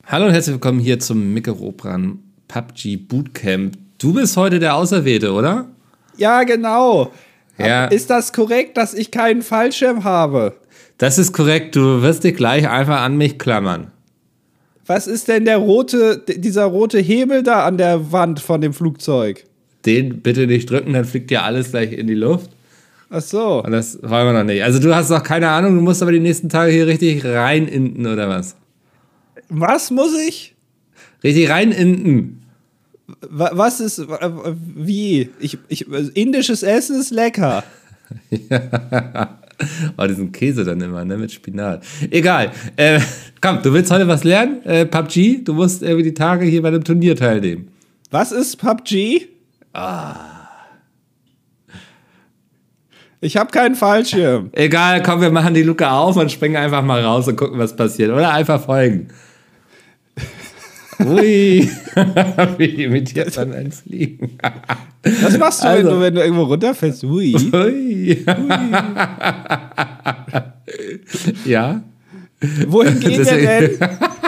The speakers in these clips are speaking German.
Hallo und herzlich willkommen hier zum Micke-Robran PUBG Bootcamp. Du bist heute der Auserwählte, oder? Ja, genau. Ja. Ist das korrekt, dass ich keinen Fallschirm habe? Das ist korrekt, du wirst dich gleich einfach an mich klammern. Was ist denn dieser rote Hebel da an der Wand von dem Flugzeug? Den bitte nicht drücken, dann fliegt ja alles gleich in die Luft. Ach so. Und das wollen wir noch nicht. Also du hast noch keine Ahnung, du musst aber die nächsten Tage hier richtig reininden, oder was? Was muss ich? Richtig reininden. Was ist, wie? Indisches Essen ist lecker. Ja. Oh, diesen Käse dann immer, ne, mit Spinat. Egal. Komm, du willst heute was lernen? PUBG? Du musst irgendwie die Tage hier bei einem Turnier teilnehmen. Was ist PUBG? Ich habe keinen Fallschirm. Egal, komm, wir machen die Luke auf und springen einfach mal raus und gucken, was passiert. Oder einfach folgen. Ui, wie imitiert man ein Fliegen? Was machst du, wenn du irgendwo runterfällst? Ui. Ui. Ja. Wohin geht der denn?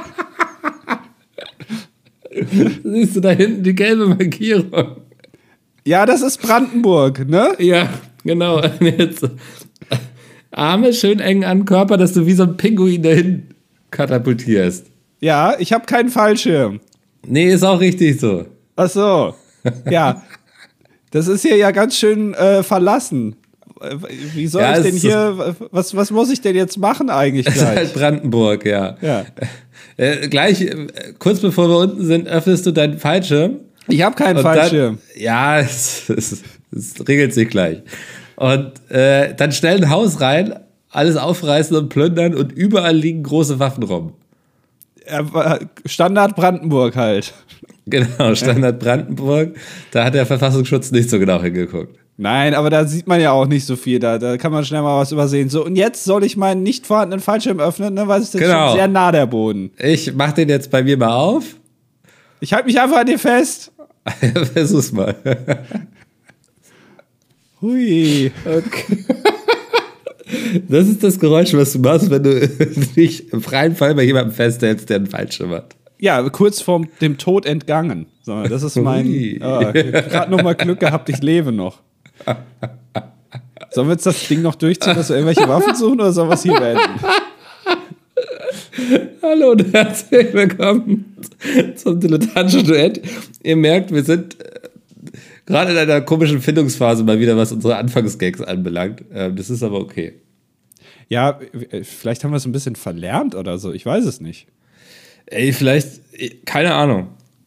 Siehst du da hinten die gelbe Markierung? Ja, das ist Brandenburg, ne? Ja, genau. Jetzt Arme schön eng an den Körper, dass du wie so ein Pinguin dahin katapultierst. Ja, ich habe keinen Fallschirm. Nee, ist auch richtig so. Ach so. Ja. Das ist hier ja ganz schön verlassen. Wie soll ich denn hier, was muss ich denn jetzt machen eigentlich gleich? Das ist halt Brandenburg, ja. Gleich, kurz bevor wir unten sind, öffnest du deinen Fallschirm. Ich habe keinen Fallschirm. Es regelt sich gleich. Und dann schnell ein Haus rein, alles aufreißen und plündern und überall liegen große Waffen rum. Standard Brandenburg halt. Genau, Standard Brandenburg. Da hat der Verfassungsschutz nicht so genau hingeguckt. Nein, aber da sieht man ja auch nicht so viel. Da kann man schnell mal was übersehen. So, und jetzt soll ich meinen nicht vorhandenen Fallschirm öffnen, ne, weil es ist schon sehr nah der Boden. Ich mach den jetzt bei mir mal auf. Ich halte mich einfach an dir fest. Versuch's mal. Hui. Okay. Das ist das Geräusch, was du machst, wenn du dich im freien Fall bei jemandem festhältst, der einen Fallschirm hat. Ja, kurz vor dem Tod entgangen. So, das ist mein. Gerade noch mal Glück gehabt, ich lebe noch. Sollen wir jetzt das Ding noch durchziehen, dass wir irgendwelche Waffen suchen, oder sollen wir es hier beenden? Hallo und herzlich willkommen zum dilettantischen Duett. Ihr merkt, wir sind gerade in einer komischen Findungsphase mal wieder, was unsere Anfangsgags anbelangt. Das ist aber okay. Ja, vielleicht haben wir es ein bisschen verlernt oder so. Ich weiß es nicht. Ey, vielleicht, keine Ahnung.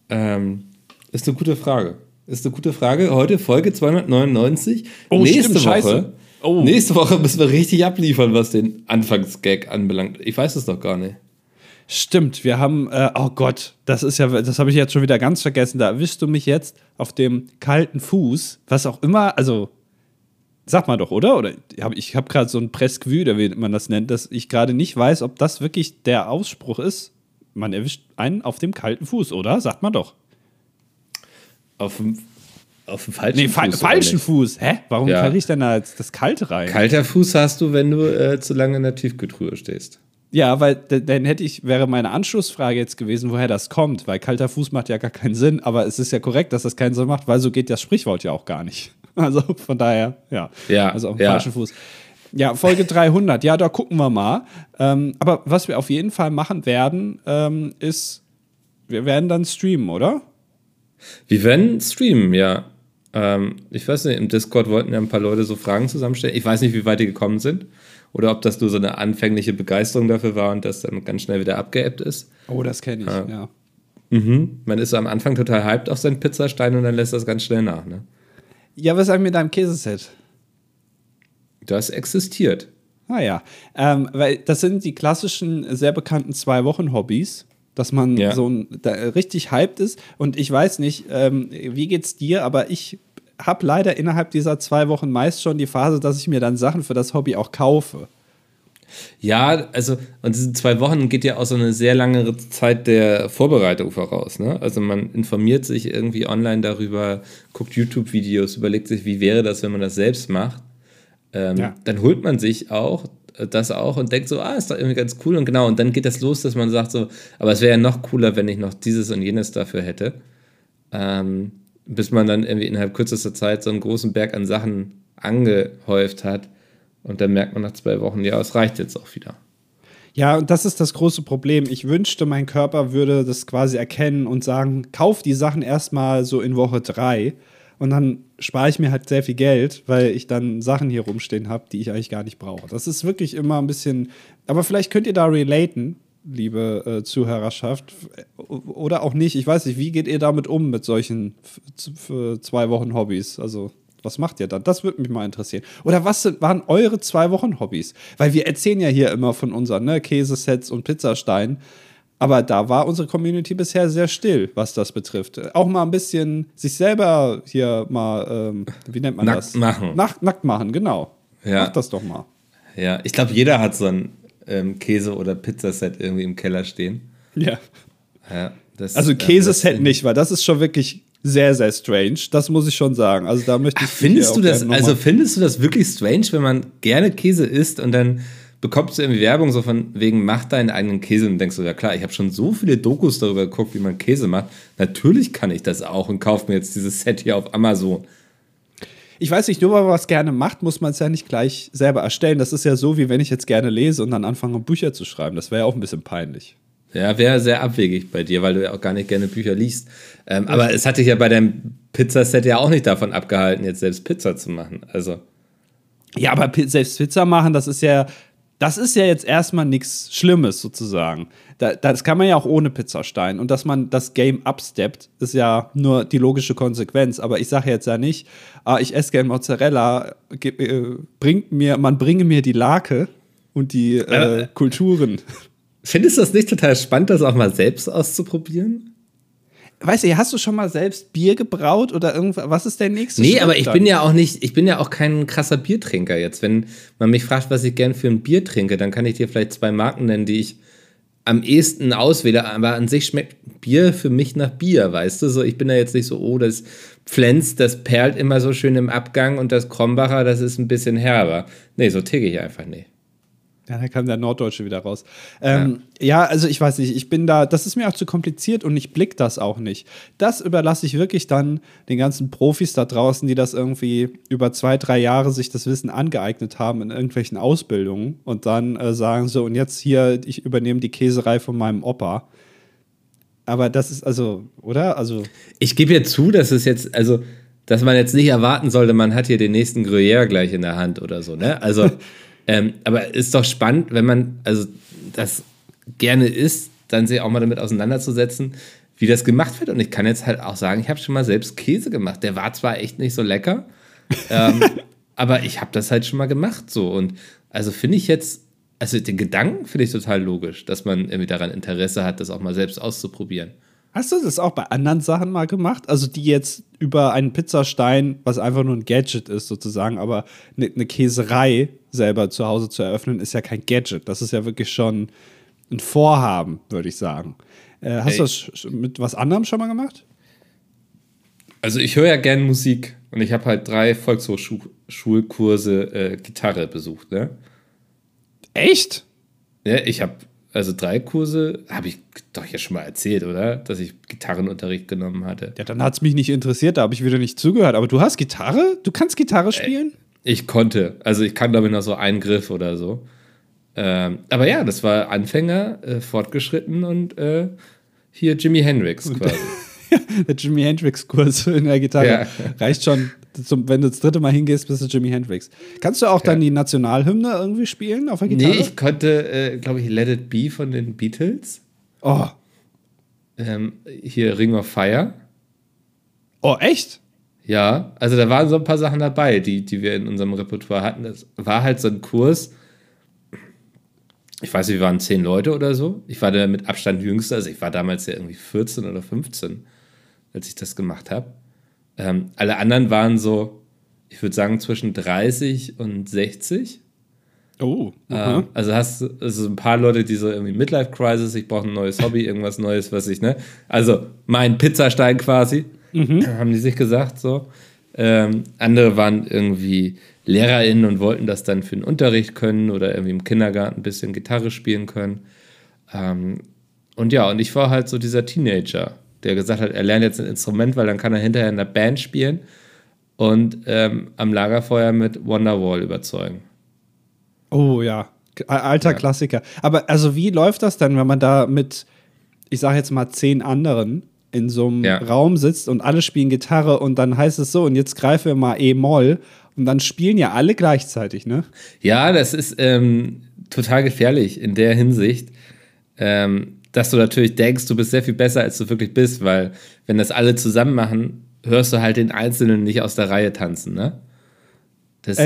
Ist eine gute Frage. Heute Folge 299. Oh, nächste stimmt, Woche. Scheiße. Oh. Nächste Woche müssen wir richtig abliefern, was den Anfangsgag anbelangt. Ich weiß es doch gar nicht. Stimmt, wir haben, oh Gott, das habe ich jetzt schon wieder ganz vergessen. Da erwischst du mich jetzt auf dem kalten Fuß, was auch immer, also, sag mal doch, oder? Oder ich habe gerade so ein Presque-Vue, wie man das nennt, dass ich gerade nicht weiß, ob das wirklich der Ausspruch ist. Man erwischt einen auf dem kalten Fuß, oder? Sagt man doch. Auf dem falschen Fuß. Falschen Fuß. Hä? Warum kriege ich denn da jetzt das Kalte rein? Kalter Fuß hast du, wenn du zu lange in der Tiefkühltruhe stehst. Ja, weil dann wäre meine Anschlussfrage jetzt gewesen, woher das kommt, weil kalter Fuß macht ja gar keinen Sinn, aber es ist ja korrekt, dass das keinen Sinn macht, weil so geht das Sprichwort ja auch gar nicht. Also von daher, ja. Also auf dem falschen Fuß. Ja, Folge 300, ja, da gucken wir mal. Aber was wir auf jeden Fall machen werden, ist, wir werden dann streamen, oder? Wir werden streamen, ja. Ich weiß nicht, im Discord wollten ja ein paar Leute so Fragen zusammenstellen. Ich weiß nicht, wie weit die gekommen sind. Oder ob das nur so eine anfängliche Begeisterung dafür war und das dann ganz schnell wieder abgeebbt ist. Oh, das kenne ich, ja. Man ist so am Anfang total hyped auf seinen Pizzastein und dann lässt das ganz schnell nach, ne? Ja, was sagen wir mit deinem Käseset? Das existiert. Ah ja, weil das sind die klassischen, sehr bekannten 2-Wochen-Hobbys, dass man richtig hyped ist. Und ich weiß nicht, wie geht's dir, aber ich habe leider innerhalb dieser 2 Wochen meist schon die Phase, dass ich mir dann Sachen für das Hobby auch kaufe. Ja, also, und diese 2 Wochen geht ja auch so eine sehr lange Zeit der Vorbereitung voraus, ne? Also man informiert sich irgendwie online darüber, guckt YouTube-Videos, überlegt sich, wie wäre das, wenn man das selbst macht. Dann holt man sich auch das auch und denkt so, ist doch irgendwie ganz cool und genau. Und dann geht das los, dass man sagt so, aber es wäre ja noch cooler, wenn ich noch dieses und jenes dafür hätte. Bis man dann irgendwie innerhalb kürzester Zeit so einen großen Berg an Sachen angehäuft hat. Und dann merkt man nach 2 Wochen, ja, es reicht jetzt auch wieder. Ja, und das ist das große Problem. Ich wünschte, mein Körper würde das quasi erkennen und sagen, kauf die Sachen erstmal so in Woche 3 und dann spare ich mir halt sehr viel Geld, weil ich dann Sachen hier rumstehen habe, die ich eigentlich gar nicht brauche. Das ist wirklich immer ein bisschen, aber vielleicht könnt ihr da relaten, liebe Zuhörerschaft, oder auch nicht. Ich weiß nicht, wie geht ihr damit um mit solchen 2 Wochen Hobbys? Also was macht ihr dann? Das würde mich mal interessieren. Oder was waren eure 2 Wochen Hobbys? Weil wir erzählen ja hier immer von unseren Käsesets und Pizzasteinen. Aber da war unsere Community bisher sehr still, was das betrifft. Auch mal ein bisschen sich selber hier mal, wie nennt man das? Nackt machen, genau. Ja. Macht das doch mal. Ja, ich glaube, jeder hat so ein Käse- oder Pizzaset irgendwie im Keller stehen. Ja. Also Käseset nicht, weil das ist schon wirklich sehr, sehr strange. Das muss ich schon sagen. Also da möchte ich. Findest du das wirklich strange, wenn man gerne Käse isst und dann bekommst du irgendwie Werbung so von wegen, mach deinen eigenen Käse und denkst du, ja klar, ich habe schon so viele Dokus darüber geguckt, wie man Käse macht. Natürlich kann ich das auch und kaufe mir jetzt dieses Set hier auf Amazon. Ich weiß nicht, nur weil man was gerne macht, muss man es ja nicht gleich selber erstellen. Das ist ja so, wie wenn ich jetzt gerne lese und dann anfange, Bücher zu schreiben. Das wäre ja auch ein bisschen peinlich. Ja, wäre sehr abwegig bei dir, weil du ja auch gar nicht gerne Bücher liest. Aber es hat dich ja bei deinem Pizzaset ja auch nicht davon abgehalten, jetzt selbst Pizza zu machen. Also. Ja, aber selbst Pizza machen, das ist ja jetzt erstmal nichts Schlimmes sozusagen. Das kann man ja auch ohne Pizzastein. Und dass man das Game upsteppt, ist ja nur die logische Konsequenz. Aber ich sage jetzt ja nicht, ich esse gerne Mozzarella, man bringe mir die Lake und die Kulturen. Findest du das nicht total spannend, das auch mal selbst auszuprobieren? Weißt du, hast du schon mal selbst Bier gebraut oder irgendwas? Was ist der nächste Schritt? Nee, aber ich bin ja auch kein krasser Biertrinker jetzt. Wenn man mich fragt, was ich gern für ein Bier trinke, dann kann ich dir vielleicht 2 Marken nennen, die ich am ehesten auswähle. Aber an sich schmeckt Bier für mich nach Bier, weißt du? So, ich bin da jetzt nicht so, das Pflenz, das perlt immer so schön im Abgang und das Krombacher, das ist ein bisschen herber. Nee, so ticke ich einfach nicht. Ja, da kam der Norddeutsche wieder raus. Ja, also ich weiß nicht, das ist mir auch zu kompliziert und ich blick das auch nicht. Das überlasse ich wirklich dann den ganzen Profis da draußen, die das irgendwie über 2, 3 Jahre sich das Wissen angeeignet haben in irgendwelchen Ausbildungen und dann sagen so, und jetzt hier, ich übernehme die Käserei von meinem Opa. Aber das ist oder? Also ich gebe ja zu, dass es jetzt, dass man jetzt nicht erwarten sollte, man hat hier den nächsten Gruyère gleich in der Hand oder so, ne? Also aber ist doch spannend, wenn man das gerne isst, dann sich auch mal damit auseinanderzusetzen, wie das gemacht wird. Und ich kann jetzt halt auch sagen, ich habe schon mal selbst Käse gemacht. Der war zwar echt nicht so lecker, aber ich habe das halt schon mal gemacht. So. Und finde ich jetzt, den Gedanken finde ich total logisch, dass man irgendwie daran Interesse hat, das auch mal selbst auszuprobieren. Hast du das auch bei anderen Sachen mal gemacht? Also die jetzt über einen Pizzastein, was einfach nur ein Gadget ist sozusagen, aber eine Käserei selber zu Hause zu eröffnen, ist ja kein Gadget. Das ist ja wirklich schon ein Vorhaben, würde ich sagen. Hast du das mit was anderem schon mal gemacht? Also ich höre ja gerne Musik und ich habe halt 3 Volkshochschulkurse Gitarre besucht, ne? Echt? Ja, ich habe 3 Kurse, habe ich doch ja schon mal erzählt, oder? Dass ich Gitarrenunterricht genommen hatte. Ja, dann hat es mich nicht interessiert, da habe ich wieder nicht zugehört. Aber du hast Gitarre? Du kannst Gitarre spielen? Ich konnte. Ich kann, glaube ich, noch so einen Griff oder so. Aber ja, das war Anfänger, fortgeschritten und hier Jimi Hendrix quasi. Der Jimi Hendrix-Kurs in der Gitarre reicht schon. Wenn du das 3. Mal hingehst, bist du Jimi Hendrix. Kannst du auch dann die Nationalhymne irgendwie spielen auf der Gitarre? Nee, ich konnte, glaube ich, Let It Be von den Beatles. Oh. Hier Ring of Fire. Oh, echt? Ja, da waren so ein paar Sachen dabei, die wir in unserem Repertoire hatten. Das war halt so ein Kurs. Ich weiß nicht, wir waren 10 Leute oder so. Ich war da mit Abstand jüngster. Ich war damals ja irgendwie 14 oder 15, als ich das gemacht habe. Alle anderen waren so, ich würde sagen, zwischen 30 und 60. Oh. Hast du ein paar Leute, die so irgendwie Midlife-Crisis, ich brauche ein neues Hobby, irgendwas Neues, was ich, ne? Mein Pizzastein quasi, haben die sich gesagt, so. Andere waren irgendwie LehrerInnen und wollten das dann für den Unterricht können oder irgendwie im Kindergarten ein bisschen Gitarre spielen können. Und ich war halt so dieser Teenager, der gesagt hat, er lernt jetzt ein Instrument, weil dann kann er hinterher in der Band spielen und am Lagerfeuer mit Wonderwall überzeugen. Oh ja, alter Klassiker. Aber also wie läuft das dann, wenn man da mit, ich sage jetzt mal 10 anderen in so einem Raum sitzt und alle spielen Gitarre und dann heißt es so, und jetzt greifen wir mal E-Moll und dann spielen ja alle gleichzeitig, ne? Ja, das ist total gefährlich in der Hinsicht, dass du natürlich denkst, du bist sehr viel besser, als du wirklich bist, weil wenn das alle zusammen machen, hörst du halt den Einzelnen nicht aus der Reihe tanzen, ne? Das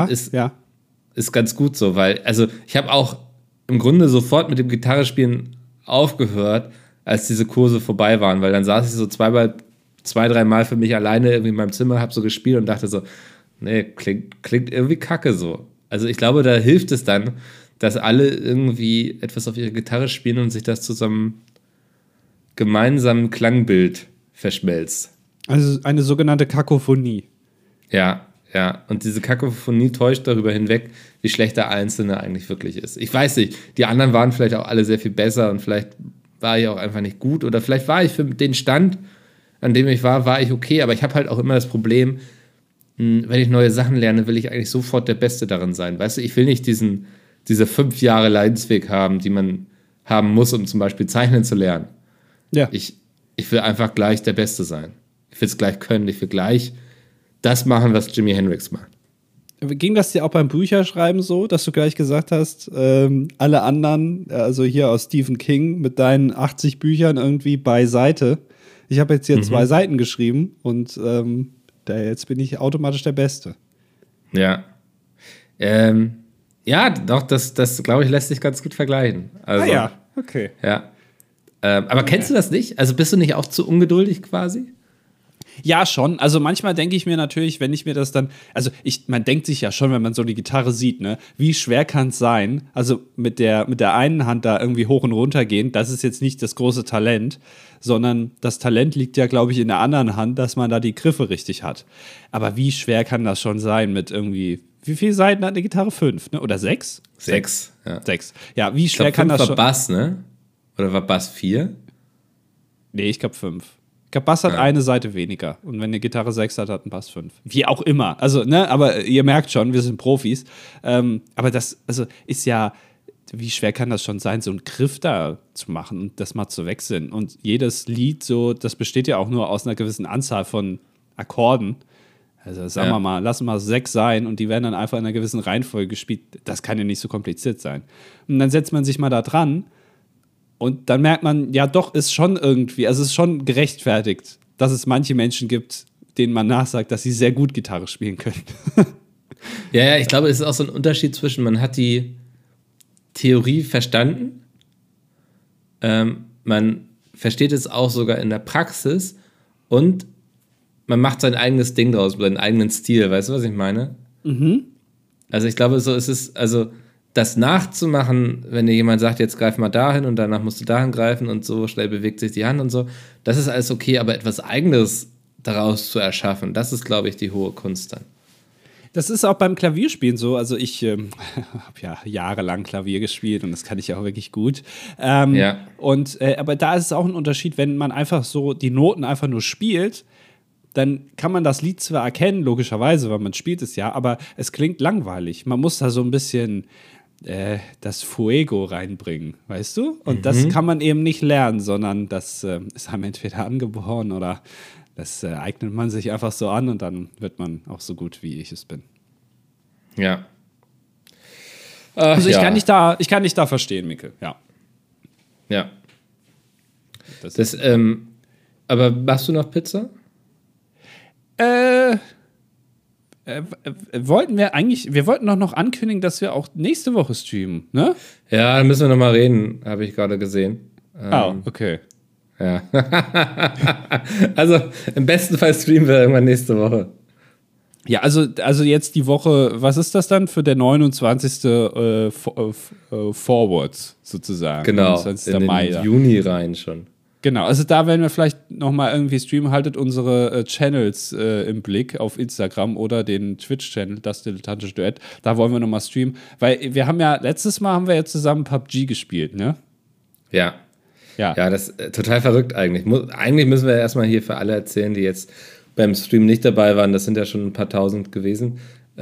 ist ganz gut so, weil, also ich habe auch im Grunde sofort mit dem Gitarrespielen aufgehört, als diese Kurse vorbei waren, weil dann saß ich so 2-3 Mal für mich alleine irgendwie in meinem Zimmer, habe so gespielt und dachte so, nee, klingt irgendwie kacke so. Also ich glaube, da hilft es dann, dass alle irgendwie etwas auf ihre Gitarre spielen und sich das zu so einem gemeinsamen Klangbild verschmelzt. Also eine sogenannte Kakophonie. Ja. Und diese Kakophonie täuscht darüber hinweg, wie schlecht der Einzelne eigentlich wirklich ist. Ich weiß nicht, die anderen waren vielleicht auch alle sehr viel besser und vielleicht war ich auch einfach nicht gut oder vielleicht war ich für den Stand, an dem ich war ich okay, aber ich habe halt auch immer das Problem, wenn ich neue Sachen lerne, will ich eigentlich sofort der Beste darin sein. Weißt du, ich will nicht diese 5 Jahre Leidensweg haben, die man haben muss, um zum Beispiel Zeichnen zu lernen. Ja. Ich will einfach gleich der Beste sein. Ich will es gleich können, ich will gleich das machen, was Jimi Hendrix macht. Ging das dir auch beim Bücherschreiben so, dass du gleich gesagt hast, alle anderen, also hier aus Stephen King mit deinen 80 Büchern irgendwie beiseite. Ich habe jetzt hier 2 Seiten geschrieben und jetzt bin ich automatisch der Beste. Ja. Doch, das glaube ich, lässt sich ganz gut vergleichen. Also, okay. Ja. Aber kennst du das nicht? Also bist du nicht auch zu ungeduldig quasi? Ja, schon. Also manchmal denke ich mir natürlich, wenn ich mir das dann, also man denkt sich ja schon, wenn man so die Gitarre sieht, ne, wie schwer kann es sein, also mit der einen Hand da irgendwie hoch und runter gehen, das ist jetzt nicht das große Talent, sondern das Talent liegt ja, glaube ich, in der anderen Hand, dass man da die Griffe richtig hat. Aber wie schwer kann das schon sein mit irgendwie, wie viele Seiten hat eine Gitarre? 5, ne? Oder 6? 6, ja. 6. Ja, wie schwer kann das schon? War Bass, ne? Oder war Bass 4? Nee, ich glaube 5. Ich glaube, Bass hat eine Seite weniger. Und wenn eine Gitarre 6 hat, hat ein Bass 5. Wie auch immer. Also, ne, aber ihr merkt schon, wir sind Profis. Aber das, also, ist ja, wie schwer kann das schon sein, so einen Griff da zu machen und das mal zu wechseln? Und jedes Lied so, das besteht ja auch nur aus einer gewissen Anzahl von Akkorden. Also, sagen wir mal, lassen wir 6 sein und die werden dann einfach in einer gewissen Reihenfolge gespielt. Das kann ja nicht so kompliziert sein. Und dann setzt man sich mal da dran. Und dann merkt man, ja doch, ist schon irgendwie, also es ist schon gerechtfertigt, dass es manche Menschen gibt, denen man nachsagt, dass sie sehr gut Gitarre spielen können. Ja, ich glaube, es ist auch so ein Unterschied zwischen, man hat die Theorie verstanden, man versteht es auch sogar in der Praxis und man macht sein eigenes Ding draus, seinen eigenen Stil, weißt du, was ich meine? Mhm. Also ich glaube, so ist es, also das nachzumachen, wenn dir jemand sagt, jetzt greif mal dahin und danach musst du dahin greifen und so schnell bewegt sich die Hand und so, das ist alles okay, aber etwas Eigenes daraus zu erschaffen, das ist, glaube ich, die hohe Kunst dann. Das ist auch beim Klavierspielen so. Also ich habe ja jahrelang Klavier gespielt und das kann ich ja auch wirklich gut. Aber da ist es auch ein Unterschied, wenn man einfach so die Noten einfach nur spielt, dann kann man das Lied zwar erkennen, logischerweise, weil man spielt es ja, aber es klingt langweilig. Man muss da so ein bisschen das Fuego reinbringen, weißt du? Und das kann man eben nicht lernen, sondern das ist einem entweder angeboren oder das eignet man sich einfach so an und dann wird man auch so gut, wie ich es bin. Ja. Also ich kann dich da verstehen, Mikkel, ja. Ja. Aber machst du noch Pizza? Wir wollten doch noch ankündigen, dass wir auch nächste Woche streamen, ne? Ja, da müssen wir noch mal reden, habe ich gerade gesehen. Okay. Ja. Also im besten Fall streamen wir irgendwann nächste Woche. Ja, also jetzt die Woche, was ist das dann für der 29. Forward sozusagen? Genau, 29. in Mai. den Juni rein schon. Genau, also da werden wir vielleicht nochmal irgendwie streamen. Haltet unsere Channels im Blick auf Instagram oder den Twitch-Channel, das dilettantische Duett. Da wollen wir nochmal streamen. Weil wir haben ja, letztes Mal haben wir ja zusammen PUBG gespielt, ne? Ja. Ja, das ist total verrückt eigentlich. Eigentlich müssen wir erstmal hier für alle erzählen, die jetzt beim Stream nicht dabei waren, das sind ja schon ein paar tausend gewesen,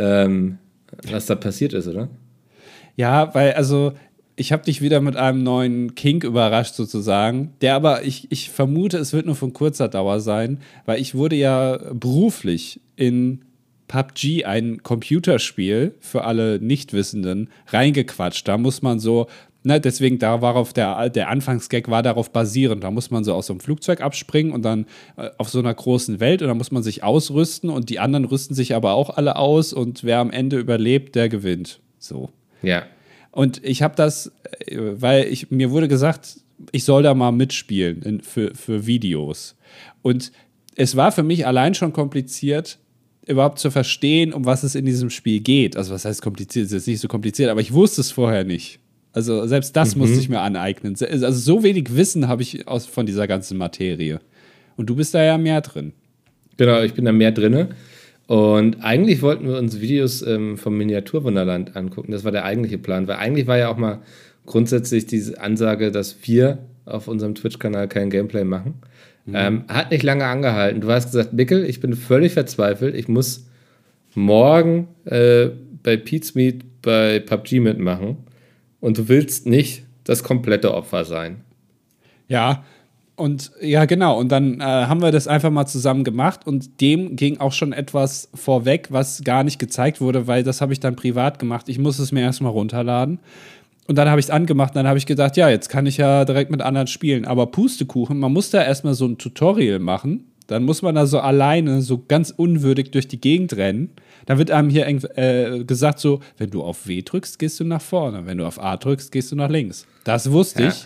was da passiert ist, oder? Ja, weil also ich habe dich wieder mit einem neuen Kink überrascht sozusagen, der aber, ich vermute, es wird nur von kurzer Dauer sein, weil ich wurde ja beruflich in PUBG, ein Computerspiel, für alle Nichtwissenden, reingequatscht. Da muss man so, ne, deswegen da war der Anfangsgag war darauf basierend. Da muss man so aus so einem Flugzeug abspringen und dann auf so einer großen Welt und dann muss man sich ausrüsten und die anderen rüsten sich aber auch alle aus und wer am Ende überlebt, der gewinnt. So. Ja. Und ich habe das, weil mir wurde gesagt, ich soll da mal mitspielen für Videos. Und es war für mich allein schon kompliziert, überhaupt zu verstehen, um was es in diesem Spiel geht. Also was heißt kompliziert? Es ist nicht so kompliziert, aber ich wusste es vorher nicht. Also selbst das musste ich mir aneignen. Also so wenig Wissen habe ich von dieser ganzen Materie. Und du bist da ja mehr drin. Genau, ich bin da mehr drin. Und eigentlich wollten wir uns Videos vom Miniaturwunderland angucken. Das war der eigentliche Plan. Weil eigentlich war ja auch mal grundsätzlich diese Ansage, dass wir auf unserem Twitch-Kanal kein Gameplay machen. Hat nicht lange angehalten. Du hast gesagt, Mikkel, ich bin völlig verzweifelt. Ich muss morgen bei Pete's Meet bei PUBG mitmachen. Und du willst nicht das komplette Opfer sein. Ja, und ja, genau. Und dann haben wir das einfach mal zusammen gemacht und dem ging auch schon etwas vorweg, was gar nicht gezeigt wurde, weil das habe ich dann privat gemacht. Ich muss es mir erstmal runterladen. Und dann habe ich es angemacht und dann habe ich gedacht, ja, jetzt kann ich ja direkt mit anderen spielen. Aber Pustekuchen, man muss da erstmal so ein Tutorial machen. Dann muss man da so alleine, so ganz unwürdig durch die Gegend rennen. Dann wird einem hier gesagt so, wenn du auf W drückst, gehst du nach vorne. Wenn du auf A drückst, gehst du nach links. Das wusste ich.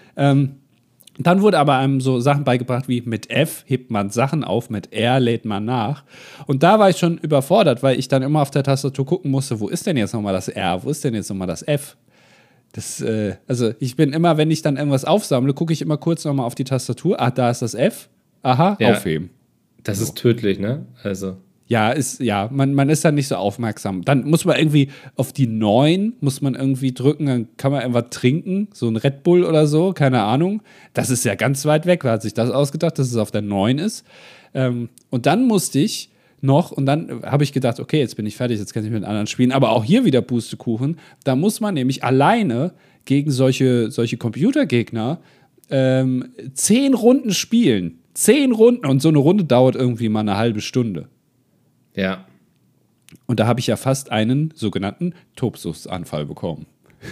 Dann wurde aber einem so Sachen beigebracht wie mit F hebt man Sachen auf, mit R lädt man nach. Und da war ich schon überfordert, weil ich dann immer auf der Tastatur gucken musste, wo ist denn jetzt nochmal das R, wo ist denn jetzt nochmal das F? Also ich bin immer, wenn ich dann irgendwas aufsammle, gucke ich immer kurz nochmal auf die Tastatur. Ah, da ist das F. Aha, ja, aufheben. Das ist tödlich, ne? Also. Ja, man ist dann nicht so aufmerksam. Dann muss man irgendwie auf die 9 muss man irgendwie drücken, dann kann man irgendwas trinken, so ein Red Bull oder so, keine Ahnung. Das ist ja ganz weit weg, wer hat sich das ausgedacht, dass es auf der 9 ist. Und dann musste ich noch, und dann habe ich gedacht, okay, jetzt bin ich fertig, jetzt kann ich mit anderen spielen, aber auch hier wieder Pustekuchen. Da muss man nämlich alleine gegen solche Computergegner 10 Runden spielen. 10 Runden und so eine Runde dauert irgendwie mal eine halbe Stunde. Ja. Und da habe ich ja fast einen sogenannten Tobsuchtsanfall bekommen.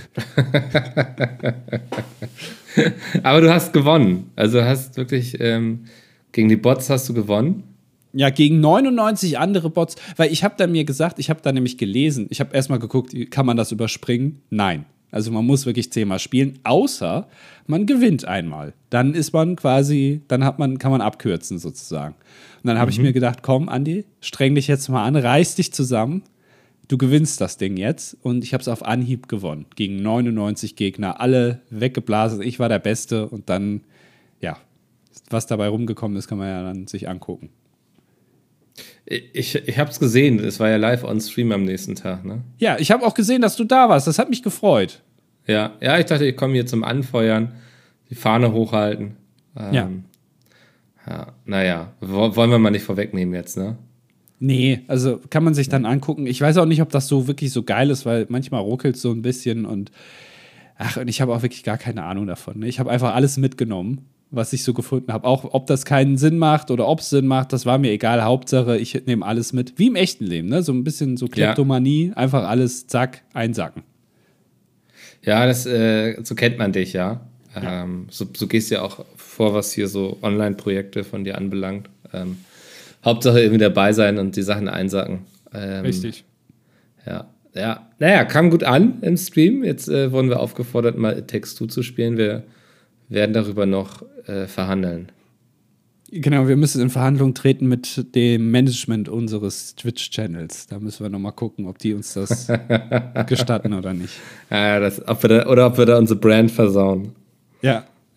Aber du hast gewonnen. Also hast wirklich gegen die Bots hast du gewonnen. Ja, gegen 99 andere Bots. Weil ich habe dann mir gesagt, ich habe da nämlich gelesen, ich habe erstmal geguckt, kann man das überspringen? Nein. Also man muss wirklich 10-mal spielen, außer man gewinnt einmal. Dann ist man quasi, kann man abkürzen sozusagen. Und dann habe ich mir gedacht, komm, Andi, streng dich jetzt mal an, reiß dich zusammen. Du gewinnst das Ding jetzt. Und ich habe es auf Anhieb gewonnen. Gegen 99 Gegner, alle weggeblasen. Ich war der Beste. Und dann, ja, was dabei rumgekommen ist, kann man ja dann sich angucken. Ich habe es gesehen. Es war ja live on Stream am nächsten Tag, ne? Ja, ich habe auch gesehen, dass du da warst. Das hat mich gefreut. Ja, ich dachte, ich komme hier zum Anfeuern, die Fahne hochhalten. Ja, naja, wollen wir mal nicht vorwegnehmen jetzt, ne? Nee, also kann man sich dann angucken. Ich weiß auch nicht, ob das so wirklich so geil ist, weil manchmal ruckelt es so ein bisschen und ich habe auch wirklich gar keine Ahnung davon. Ich habe einfach alles mitgenommen, was ich so gefunden habe. Auch ob das keinen Sinn macht oder ob es Sinn macht, das war mir egal. Hauptsache, ich nehme alles mit. Wie im echten Leben, ne? So ein bisschen so Kleptomanie, einfach alles, zack, einsacken. Ja, so kennt man dich, ja. So gehst du ja auch vor, was hier so Online-Projekte von dir anbelangt. Hauptsache irgendwie dabei sein und die Sachen einsacken. Richtig. Ja. Naja, kam gut an im Stream. Jetzt wurden wir aufgefordert, mal It Takes Two zu spielen. Wir werden darüber noch verhandeln. Genau, wir müssen in Verhandlung treten mit dem Management unseres Twitch-Channels. Da müssen wir noch mal gucken, ob die uns das gestatten oder nicht. Ja, ob wir da unsere Brand versauen. Ja,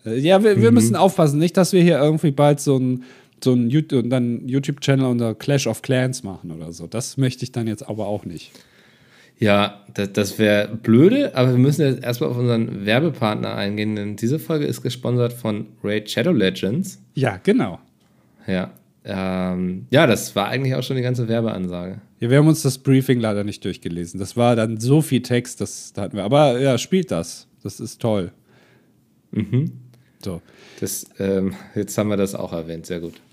Ja, wir müssen aufpassen, nicht, dass wir hier irgendwie bald so ein YouTube-Channel unter Clash of Clans machen oder so. Das möchte ich dann jetzt aber auch nicht. Ja, das wäre blöde, aber wir müssen jetzt erstmal auf unseren Werbepartner eingehen, denn diese Folge ist gesponsert von Raid Shadow Legends. Ja, genau. Ja. Ja, das war eigentlich auch schon die ganze Werbeansage. Ja, wir haben uns das Briefing leider nicht durchgelesen. Das war dann so viel Text, da hatten wir. Aber ja, spielt das. Das ist toll. Mhm. So. Jetzt haben wir das auch erwähnt, sehr gut.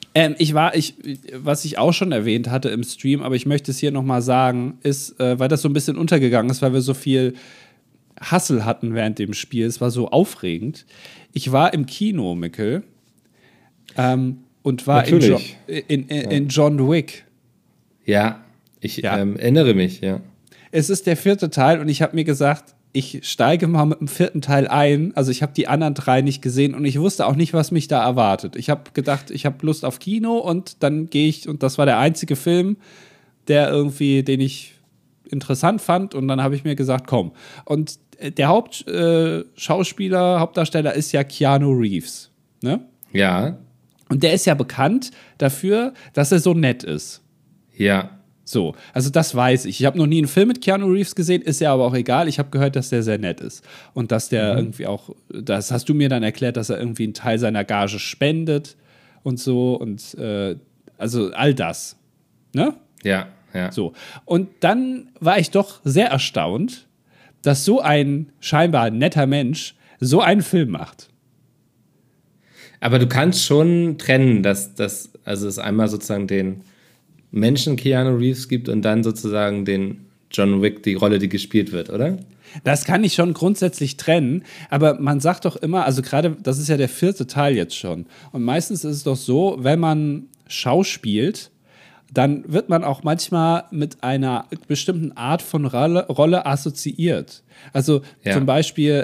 Was ich auch schon erwähnt hatte im Stream, aber ich möchte es hier nochmal sagen, ist, weil das so ein bisschen untergegangen ist, weil wir so viel Hassel hatten während dem Spiel. Es war so aufregend. Ich war im Kino, Mikkel, und war in John Wick. Ja, ich erinnere mich, ja. Es ist der 4. Teil und ich habe mir gesagt, ich steige mal mit dem 4. Teil ein. Also ich habe die anderen 3 nicht gesehen und ich wusste auch nicht, was mich da erwartet. Ich habe gedacht, ich habe Lust auf Kino und dann gehe ich, und das war der einzige Film, den ich interessant fand, und dann habe ich mir gesagt, komm. Und der Hauptdarsteller ist ja Keanu Reeves, ne? Ja. Und der ist ja bekannt dafür, dass er so nett ist. Ja. So, also das weiß ich. Ich habe noch nie einen Film mit Keanu Reeves gesehen, ist ja aber auch egal. Ich habe gehört, dass der sehr nett ist. Und dass der irgendwie auch, das hast du mir dann erklärt, dass er irgendwie einen Teil seiner Gage spendet und so. Und also all das. Ne? Ja, ja. So. Und dann war ich doch sehr erstaunt, dass so ein scheinbar netter Mensch so einen Film macht. Aber du kannst schon trennen, dass es einmal sozusagen den Menschen Keanu Reeves gibt und dann sozusagen den John Wick, die Rolle, die gespielt wird, oder? Das kann ich schon grundsätzlich trennen, aber man sagt doch immer, also gerade, das ist ja der 4. Teil jetzt schon, und meistens ist es doch so, wenn man schauspielt, dann wird man auch manchmal mit einer bestimmten Art von Rolle assoziiert. Also zum Beispiel,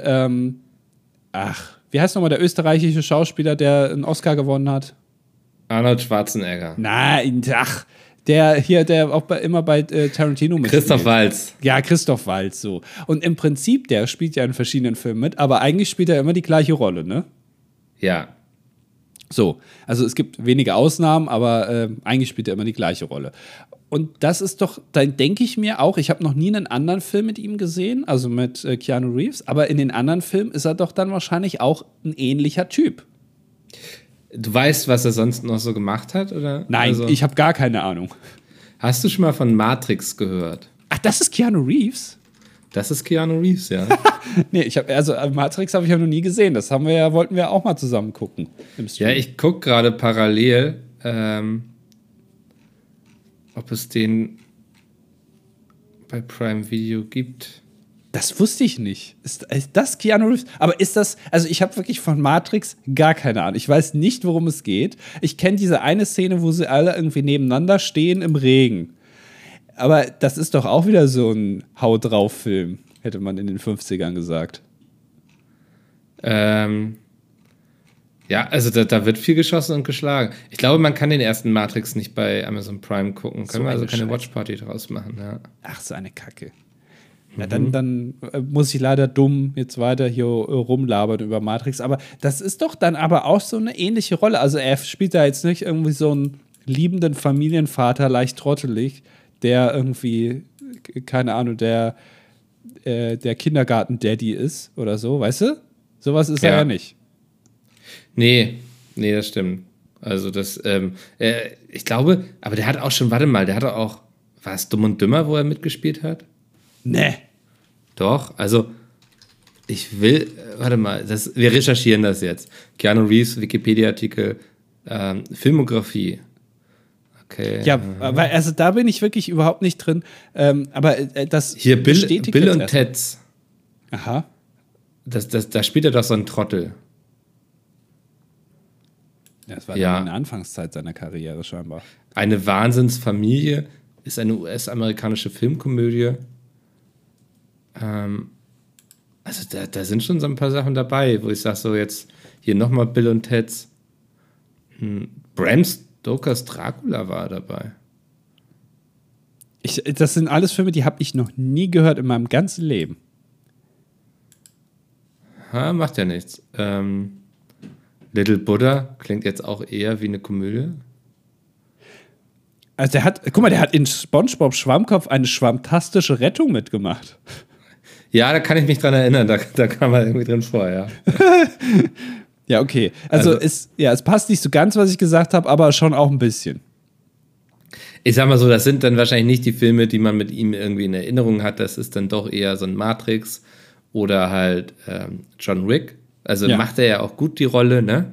wie heißt nochmal der österreichische Schauspieler, der einen Oscar gewonnen hat? Arnold Schwarzenegger. Nein, der auch immer bei Tarantino mitspielt. Christoph Waltz. Ja, Christoph Waltz, so. Und im Prinzip, der spielt ja in verschiedenen Filmen mit, aber eigentlich spielt er immer die gleiche Rolle, ne? Ja. So, also es gibt wenige Ausnahmen, aber eigentlich spielt er immer die gleiche Rolle. Und das ist doch, dann denke ich mir auch, ich habe noch nie einen anderen Film mit ihm gesehen, also mit Keanu Reeves, aber in den anderen Filmen ist er doch dann wahrscheinlich auch ein ähnlicher Typ. Du weißt, was er sonst noch so gemacht hat, oder? Nein, also, ich habe gar keine Ahnung. Hast du schon mal von Matrix gehört? Ach, das ist Keanu Reeves? Das ist Keanu Reeves, ja. Nee, Matrix habe ich ja noch nie gesehen. Das wollten wir auch mal zusammen gucken im Stream. Ja, ich gucke gerade parallel, ob es den bei Prime Video gibt. Das wusste ich nicht. Ist das Keanu Reeves? Aber ist das, also ich habe wirklich von Matrix gar keine Ahnung. Ich weiß nicht, worum es geht. Ich kenne diese eine Szene, wo sie alle irgendwie nebeneinander stehen im Regen. Aber das ist doch auch wieder so ein Hau-drauf-Film, hätte man in den 50ern gesagt. Ja, also da wird viel geschossen und geschlagen. Ich glaube, man kann den ersten Matrix nicht bei Amazon Prime gucken. Können wir also keine Watchparty draus machen, ja. Ach, so eine Kacke. Ja, dann muss ich leider dumm jetzt weiter hier rumlabern über Matrix. Aber das ist doch dann aber auch so eine ähnliche Rolle. Also er spielt da jetzt nicht irgendwie so einen liebenden Familienvater, leicht trottelig, der irgendwie, keine Ahnung, der Kindergarten-Daddy ist oder so, weißt du? Sowas ist er ja nicht. Nee, das stimmt. Also ich glaube, aber der hat auch schon, warte mal, der hat auch, war es Dumm und Dümmer, wo er mitgespielt hat? Nee. Doch, also warte mal, wir recherchieren das jetzt. Keanu Reeves, Wikipedia-Artikel, Filmografie. Okay. Ja, weil, also da bin ich wirklich überhaupt nicht drin. Aber das hier Bill und Ted's. Aha. Da spielt er doch so einen Trottel. Ja, das war dann in der Anfangszeit seiner Karriere scheinbar. Eine Wahnsinnsfamilie ist eine US-amerikanische Filmkomödie. Also da sind schon so ein paar Sachen dabei, wo ich sage, so jetzt hier nochmal Bill und Ted's. Bram Stokers Dracula war dabei. Das sind alles Filme, die habe ich noch nie gehört in meinem ganzen Leben. Macht ja nichts. Little Buddha klingt jetzt auch eher wie eine Komödie. Also der hat in SpongeBob Schwammkopf eine schwammtastische Rettung mitgemacht. Ja, da kann ich mich dran erinnern, da kam er irgendwie drin vor, ja. Ja, okay. Also es passt nicht so ganz, was ich gesagt habe, aber schon auch ein bisschen. Ich sag mal so, das sind dann wahrscheinlich nicht die Filme, die man mit ihm irgendwie in Erinnerung hat. Das ist dann doch eher so ein Matrix oder halt John Wick. Also macht er ja auch gut die Rolle, ne?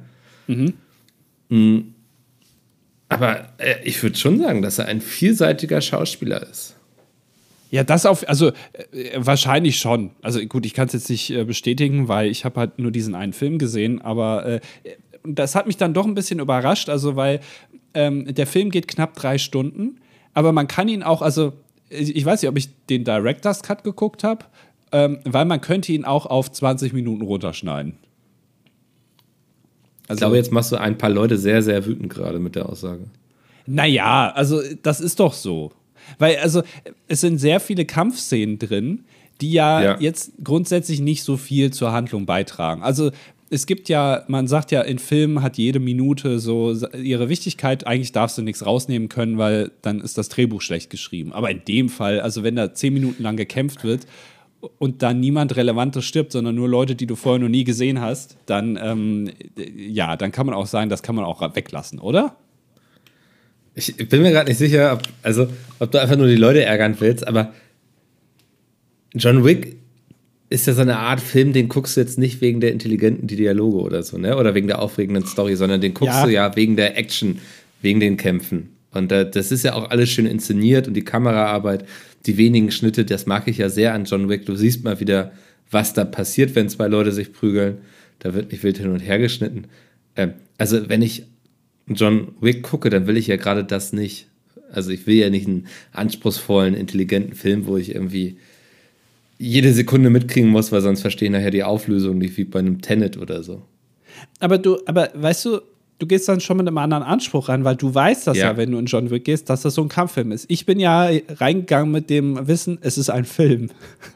Aber ich würde schon sagen, dass er ein vielseitiger Schauspieler ist. Ja, wahrscheinlich schon. Also gut, ich kann es jetzt nicht bestätigen, weil ich habe halt nur diesen einen Film gesehen, aber das hat mich dann doch ein bisschen überrascht, also weil der Film geht knapp 3 Stunden, aber man kann ihn auch, also ich weiß nicht, ob ich den Director's Cut geguckt habe, weil man könnte ihn auch auf 20 Minuten runterschneiden. Also, ich glaube, jetzt machst du ein paar Leute sehr, sehr wütend gerade mit der Aussage. Naja, also das ist doch so. Weil, also, es sind sehr viele Kampfszenen drin, die ja jetzt grundsätzlich nicht so viel zur Handlung beitragen. Also, es gibt ja, man sagt ja, in Filmen hat jede Minute so ihre Wichtigkeit. Eigentlich darfst du nichts rausnehmen können, weil dann ist das Drehbuch schlecht geschrieben. Aber in dem Fall, also wenn da 10 Minuten lang gekämpft wird und dann niemand Relevantes stirbt, sondern nur Leute, die du vorher noch nie gesehen hast, dann, dann kann man auch sagen, das kann man auch weglassen, oder? Ich bin mir gerade nicht sicher, ob du einfach nur die Leute ärgern willst, aber John Wick ist ja so eine Art Film, den guckst du jetzt nicht wegen der intelligenten Dialoge oder so, ne? Oder wegen der aufregenden Story, sondern den guckst du ja wegen der Action, wegen den Kämpfen. Und das ist ja auch alles schön inszeniert und die Kameraarbeit, die wenigen Schnitte, das mag ich ja sehr an John Wick. Du siehst mal wieder, was da passiert, wenn 2 Leute sich prügeln. Da wird nicht wild hin und her geschnitten. Also wenn ich John Wick gucke, dann will ich ja gerade das nicht. Also ich will ja nicht einen anspruchsvollen, intelligenten Film, wo ich irgendwie jede Sekunde mitkriegen muss, weil sonst verstehe ich nachher die Auflösung nicht wie bei einem Tenet oder so. Aber weißt du, du gehst dann schon mit einem anderen Anspruch ran, weil du weißt das ja, wenn du in John Wick gehst, dass das so ein Kampffilm ist. Ich bin ja reingegangen mit dem Wissen, es ist ein Film.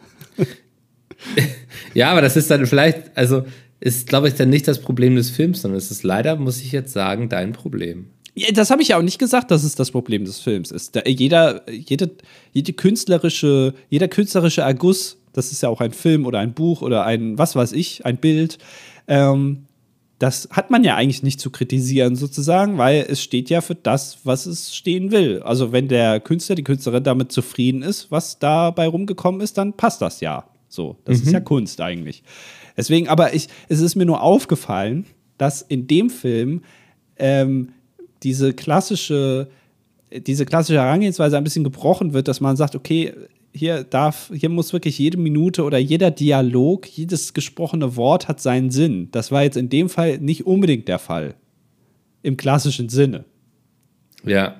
Ja, aber das ist dann vielleicht, also ist, glaube ich, dann nicht das Problem des Films, sondern es ist leider, muss ich jetzt sagen, dein Problem. Ja, das habe ich ja auch nicht gesagt, dass es das Problem des Films ist. Jeder künstlerische Erguss, das ist ja auch ein Film oder ein Buch oder ein, was weiß ich, ein Bild, das hat man ja eigentlich nicht zu kritisieren sozusagen, weil es steht ja für das, was es stehen will. Also wenn der Künstler, die Künstlerin damit zufrieden ist, was dabei rumgekommen ist, dann passt das ja. So, das ist ja Kunst eigentlich. Deswegen, aber es ist mir nur aufgefallen, dass in dem Film diese klassische Herangehensweise ein bisschen gebrochen wird, dass man sagt, okay, hier muss wirklich jede Minute oder jeder Dialog, jedes gesprochene Wort hat seinen Sinn. Das war jetzt in dem Fall nicht unbedingt der Fall. Im klassischen Sinne. Ja.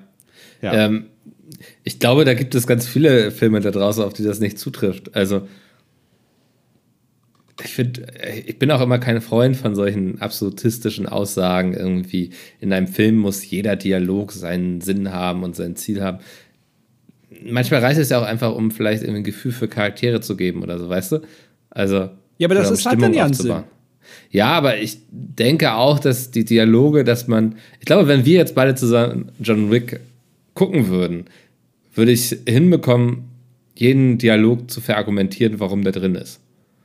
Ich glaube, da gibt es ganz viele Filme da draußen, auf die das nicht zutrifft. Also ich bin auch immer kein Freund von solchen absolutistischen Aussagen irgendwie. In einem Film muss jeder Dialog seinen Sinn haben und sein Ziel haben. Manchmal reicht es ja auch einfach, um vielleicht irgendwie ein Gefühl für Charaktere zu geben oder so, weißt du? Also, ja, aber das ist halt dann ja ein Sinn. Ja, aber ich denke auch, dass die Dialoge, ich glaube, wenn wir jetzt beide zusammen John Wick gucken würden, würde ich hinbekommen, jeden Dialog zu verargumentieren, warum der drin ist.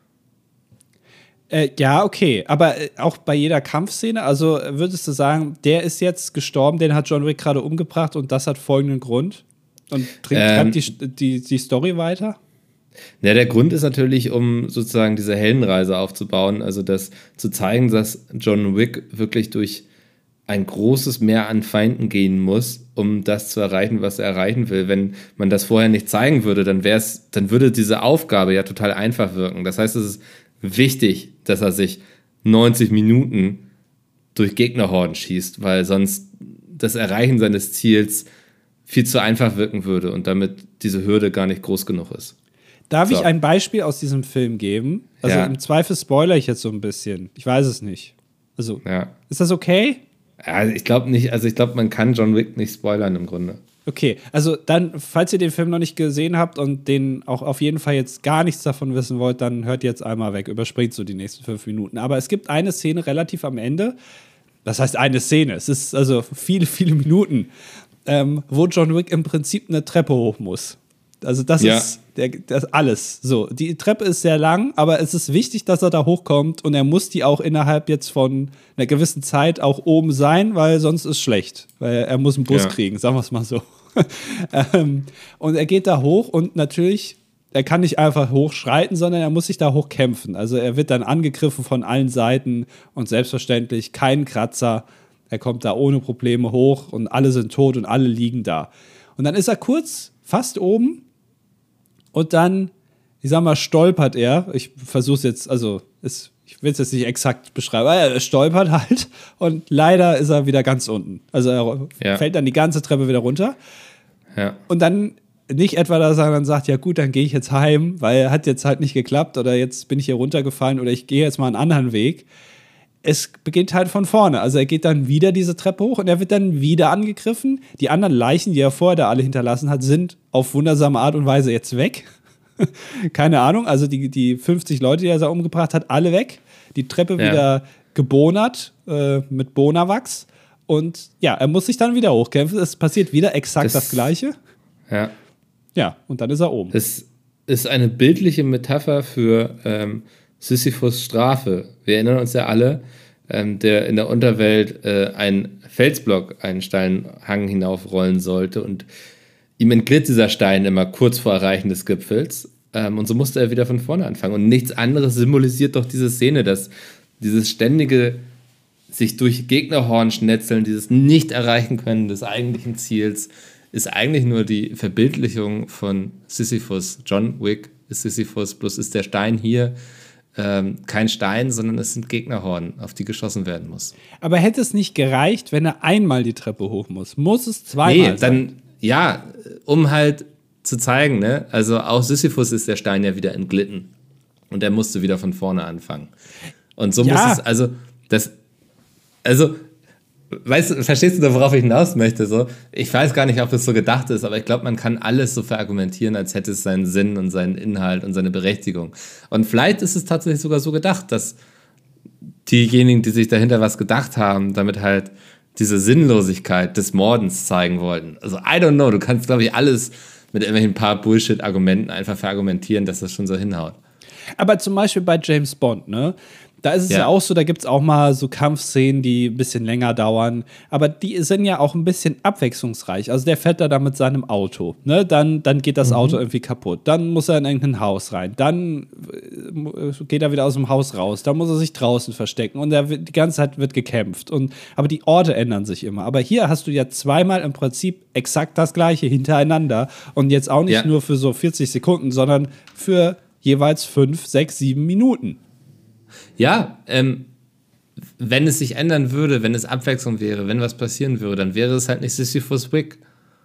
Ja, okay. Aber auch bei jeder Kampfszene, also würdest du sagen, der ist jetzt gestorben, den hat John Wick gerade umgebracht und das hat folgenden Grund? Und treibt die Story weiter? Ja, der Grund ist natürlich, um sozusagen diese Heldenreise aufzubauen, also das zu zeigen, dass John Wick wirklich durch ein großes Meer an Feinden gehen muss, um das zu erreichen, was er erreichen will. Wenn man das vorher nicht zeigen würde, dann würde diese Aufgabe ja total einfach wirken. Das heißt, es ist wichtig, dass er sich 90 Minuten durch Gegnerhorden schießt, weil sonst das Erreichen seines Ziels viel zu einfach wirken würde und damit diese Hürde gar nicht groß genug ist. Darf ich ein Beispiel aus diesem Film geben? Also im Zweifel spoilere ich jetzt so ein bisschen. Ich weiß es nicht. Also, ist das okay? Ja, ich glaube nicht. Also ich glaube, man kann John Wick nicht spoilern im Grunde. Okay, also dann, falls ihr den Film noch nicht gesehen habt und den auch auf jeden Fall jetzt gar nichts davon wissen wollt, dann hört jetzt einmal weg, überspringt so die nächsten 5 Minuten. Aber es gibt eine Szene relativ am Ende, das heißt eine Szene, es ist also viele, viele Minuten, wo John Wick im Prinzip eine Treppe hoch muss. Also das ist das alles. So, die Treppe ist sehr lang, aber es ist wichtig, dass er da hochkommt und er muss die auch innerhalb jetzt von einer gewissen Zeit auch oben sein, weil sonst ist schlecht. Weil er muss einen Bus kriegen, sagen wir es mal so. Und er geht da hoch und natürlich, er kann nicht einfach hochschreiten, sondern er muss sich da hochkämpfen. Also er wird dann angegriffen von allen Seiten und selbstverständlich kein Kratzer. Er kommt da ohne Probleme hoch und alle sind tot und alle liegen da. Und dann ist er kurz fast oben und dann, ich sag mal, stolpert er. Ich versuche es jetzt, also ich will es jetzt nicht exakt beschreiben, aber er stolpert halt und leider ist er wieder ganz unten. Also er fällt dann die ganze Treppe wieder runter. Ja. Und dann nicht etwa, dass er dann sagt, ja gut, dann gehe ich jetzt heim, weil hat jetzt halt nicht geklappt oder jetzt bin ich hier runtergefallen oder ich gehe jetzt mal einen anderen Weg. Es beginnt halt von vorne. Also er geht dann wieder diese Treppe hoch und er wird dann wieder angegriffen. Die anderen Leichen, die er vorher da alle hinterlassen hat, sind auf wundersame Art und Weise jetzt weg. Keine Ahnung, also die 50 Leute, die er da umgebracht hat, alle weg. Die Treppe wieder gebonert mit Bonawachs. Und ja, er muss sich dann wieder hochkämpfen. Es passiert wieder exakt das Gleiche. Ja. Ja, und dann ist er oben. Das ist eine bildliche Metapher für Sisyphus Strafe. Wir erinnern uns ja alle, der in der Unterwelt einen Felsblock, einen steilen Hang hinaufrollen sollte und ihm entglitt dieser Stein immer kurz vor Erreichen des Gipfels und so musste er wieder von vorne anfangen. Und nichts anderes symbolisiert doch diese Szene, dass dieses ständige sich durch Gegnerhorn schnetzeln, dieses Nicht-Erreichen-Können des eigentlichen Ziels, ist eigentlich nur die Verbildlichung von Sisyphus. John Wick ist Sisyphus, bloß ist der Stein hier kein Stein, sondern es sind Gegnerhorn, auf die geschossen werden muss. Aber hätte es nicht gereicht, wenn er einmal die Treppe hoch muss? Muss es zweimal sein? Ja, um halt zu zeigen, ne? Also auch Sisyphus ist der Stein ja wieder entglitten. Und er musste wieder von vorne anfangen. Und so muss es, weißt du, verstehst du, worauf ich hinaus möchte? So? Ich weiß gar nicht, ob das so gedacht ist, aber ich glaube, man kann alles so verargumentieren, als hätte es seinen Sinn und seinen Inhalt und seine Berechtigung. Und vielleicht ist es tatsächlich sogar so gedacht, dass diejenigen, die sich dahinter was gedacht haben, damit halt diese Sinnlosigkeit des Mordens zeigen wollten. Also, I don't know, du kannst, glaube ich, alles mit irgendwelchen paar Bullshit-Argumenten einfach verargumentieren, dass das schon so hinhaut. Aber zum Beispiel bei James Bond, ne? Da ist es ja auch so, da gibt es auch mal so Kampfszenen, die ein bisschen länger dauern. Aber die sind ja auch ein bisschen abwechslungsreich. Also der fährt da mit seinem Auto. Ne? Dann geht das Auto irgendwie kaputt. Dann muss er in irgendein Haus rein. Dann geht er wieder aus dem Haus raus. Dann muss er sich draußen verstecken. Und die ganze Zeit wird gekämpft. Aber die Orte ändern sich immer. Aber hier hast du ja zweimal im Prinzip exakt das Gleiche hintereinander. Und jetzt auch nicht nur für so 40 Sekunden, sondern für jeweils 5, 6, 7 Minuten. Ja, wenn es sich ändern würde, wenn es Abwechslung wäre, wenn was passieren würde, dann wäre es halt nicht Sisyphus Wick.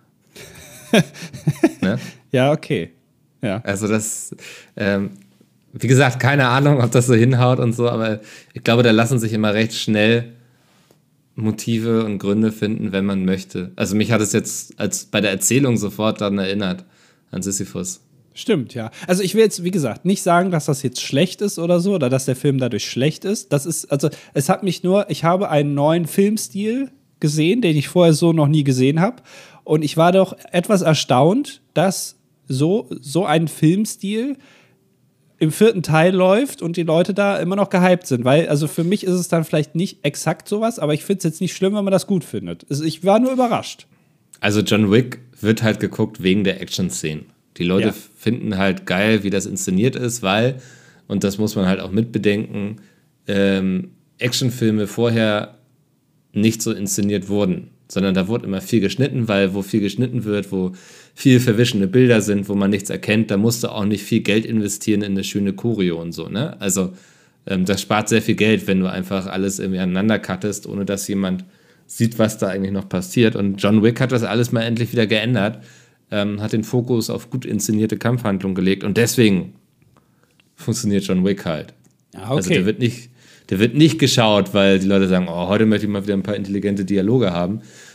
Ne? Ja, okay. Ja. Also das, wie gesagt, keine Ahnung, ob das so hinhaut und so, aber ich glaube, da lassen sich immer recht schnell Motive und Gründe finden, wenn man möchte. Also mich hat es jetzt als bei der Erzählung sofort daran erinnert, an Sisyphus. Stimmt, ja. Also ich will jetzt, wie gesagt, nicht sagen, dass das jetzt schlecht ist oder so, oder dass der Film dadurch schlecht ist. Das ist, also es hat mich nur, ich habe einen neuen Filmstil gesehen, den ich vorher so noch nie gesehen habe. Und ich war doch etwas erstaunt, dass so ein Filmstil im 4. Teil läuft und die Leute da immer noch gehypt sind. Weil, also für mich ist es dann vielleicht nicht exakt sowas, aber ich finde es jetzt nicht schlimm, wenn man das gut findet. Also ich war nur überrascht. Also John Wick wird halt geguckt wegen der Action-Szenen. Die Leute finden halt geil, wie das inszeniert ist, weil, und das muss man halt auch mitbedenken, Actionfilme vorher nicht so inszeniert wurden, sondern da wurde immer viel geschnitten, weil wo viel geschnitten wird, wo viel verwischende Bilder sind, wo man nichts erkennt, da musst du auch nicht viel Geld investieren in eine schöne Choreo und so, ne? Also das spart sehr viel Geld, wenn du einfach alles irgendwie aneinander cuttest, ohne dass jemand sieht, was da eigentlich noch passiert. Und John Wick hat das alles mal endlich wieder geändert. Hat den Fokus auf gut inszenierte Kampfhandlungen gelegt und deswegen funktioniert John Wick halt. Ja, okay. Also der wird nicht geschaut, weil die Leute sagen, oh, heute möchte ich mal wieder ein paar intelligente Dialoge haben,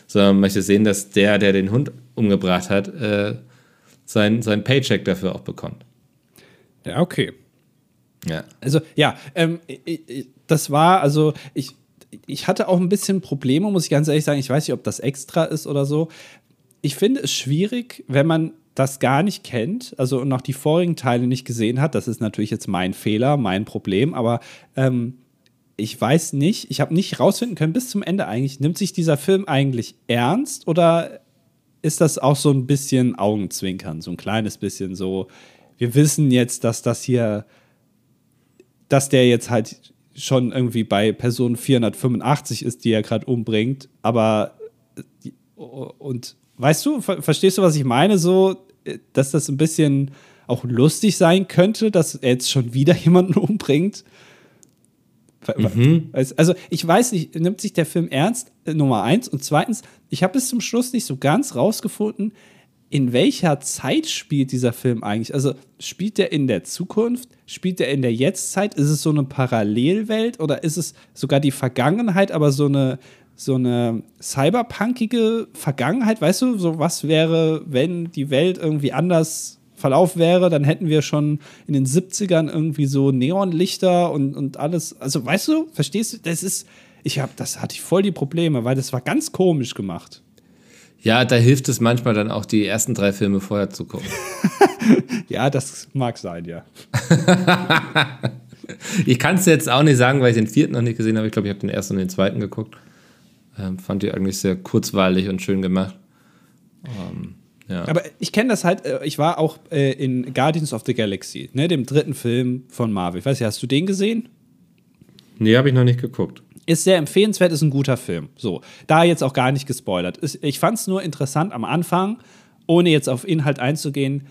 sondern man möchte sehen, dass der den Hund umgebracht hat, sein Paycheck dafür auch bekommt. Ja, okay. Ja. Also, ja, das war, also ich hatte auch ein bisschen Probleme, muss ich ganz ehrlich sagen. Ich weiß nicht, ob das extra ist oder so. Ich finde es schwierig, wenn man das gar nicht kennt, also und auch die vorigen Teile nicht gesehen hat. Das ist natürlich jetzt mein Fehler, mein Problem, aber ich weiß nicht, ich habe nicht rausfinden können bis zum Ende eigentlich, nimmt sich dieser Film eigentlich ernst oder ist das auch so ein bisschen Augenzwinkern, so ein kleines bisschen so, wir wissen jetzt, dass der jetzt halt schon irgendwie bei Person 485 ist, die er gerade umbringt, aber und weißt du, verstehst du, was ich meine? So, dass das ein bisschen auch lustig sein könnte, dass er jetzt schon wieder jemanden umbringt. Also, ich weiß nicht, nimmt sich der Film ernst? Nummer 1. Und zweitens, ich habe bis zum Schluss nicht so ganz rausgefunden, in welcher Zeit spielt dieser Film eigentlich? Also, spielt der in der Zukunft? Spielt der in der Jetztzeit? Ist es so eine Parallelwelt? Oder ist es sogar die Vergangenheit, aber so eine cyberpunkige Vergangenheit, weißt du, so was wäre, wenn die Welt irgendwie anders verlaufen wäre, dann hätten wir schon in den 70ern irgendwie so Neonlichter und alles, also weißt du, verstehst du, das hatte ich voll die Probleme, weil das war ganz komisch gemacht. Ja, da hilft es manchmal dann auch, die ersten 3 Filme vorher zu gucken. Ja, das mag sein, ja. Ich kann es jetzt auch nicht sagen, weil ich den 4. noch nicht gesehen habe. Ich glaube, ich habe den 1. und den 2. geguckt. Fand die eigentlich sehr kurzweilig und schön gemacht. Ja. Aber ich kenne das halt, ich war auch in Guardians of the Galaxy, ne, dem 3. Film von Marvel. Ich weiß nicht, hast du den gesehen? Nee, habe ich noch nicht geguckt. Ist sehr empfehlenswert, ist ein guter Film. So, da jetzt auch gar nicht gespoilert. Ich fand es nur interessant am Anfang, ohne jetzt auf Inhalt einzugehen,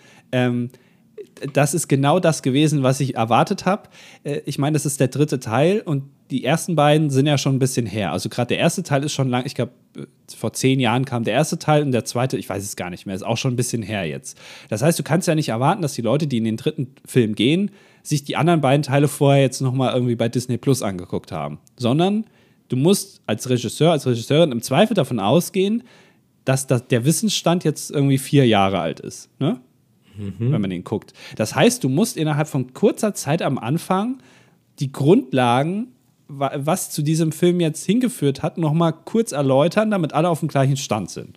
das ist genau das gewesen, was ich erwartet habe. Ich meine, das ist der 3. Teil und die ersten beiden sind ja schon ein bisschen her. Also gerade der erste Teil ist schon lang, ich glaube, vor 10 Jahren kam der erste Teil und der zweite, ich weiß es gar nicht mehr, ist auch schon ein bisschen her jetzt. Das heißt, du kannst ja nicht erwarten, dass die Leute, die in den 3. Film gehen, sich die anderen beiden Teile vorher jetzt nochmal irgendwie bei Disney Plus angeguckt haben. Sondern du musst als Regisseur, als Regisseurin im Zweifel davon ausgehen, dass der Wissensstand jetzt irgendwie 4 Jahre alt ist, ne? Wenn man den guckt. Das heißt, du musst innerhalb von kurzer Zeit am Anfang die Grundlagen, was zu diesem Film jetzt hingeführt hat, noch mal kurz erläutern, damit alle auf dem gleichen Stand sind.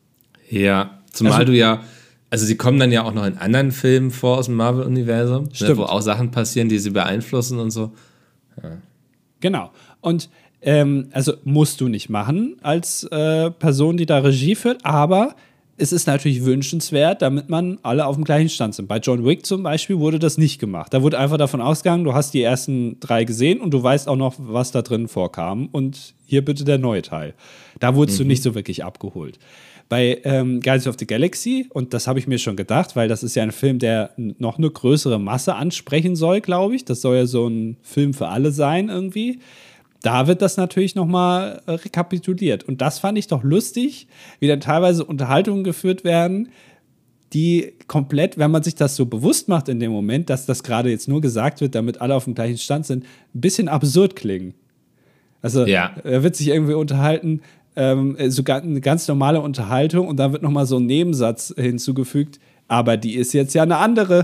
Ja, zumal also sie kommen dann ja auch noch in anderen Filmen vor aus dem Marvel-Universum, ne, wo auch Sachen passieren, die sie beeinflussen und so. Ja. Genau. Und also musst du nicht machen als Person, die da Regie führt, aber es ist natürlich wünschenswert, damit man alle auf dem gleichen Stand sind. Bei John Wick zum Beispiel wurde das nicht gemacht. Da wurde einfach davon ausgegangen, du hast die ersten 3 gesehen und du weißt auch noch, was da drin vorkam. Und hier bitte der neue Teil. Da wurdest du nicht so wirklich abgeholt. Bei Guardians of the Galaxy, und das habe ich mir schon gedacht, weil das ist ja ein Film, der noch eine größere Masse ansprechen soll, glaube ich. Das soll ja so ein Film für alle sein irgendwie. Da wird das natürlich nochmal rekapituliert. Und das fand ich doch lustig, wie dann teilweise Unterhaltungen geführt werden, die komplett, wenn man sich das so bewusst macht in dem Moment, dass das gerade jetzt nur gesagt wird, damit alle auf dem gleichen Stand sind, ein bisschen absurd klingen. Also er wird sich irgendwie unterhalten, sogar eine ganz normale Unterhaltung und dann wird nochmal so ein Nebensatz hinzugefügt, aber die ist jetzt ja eine andere.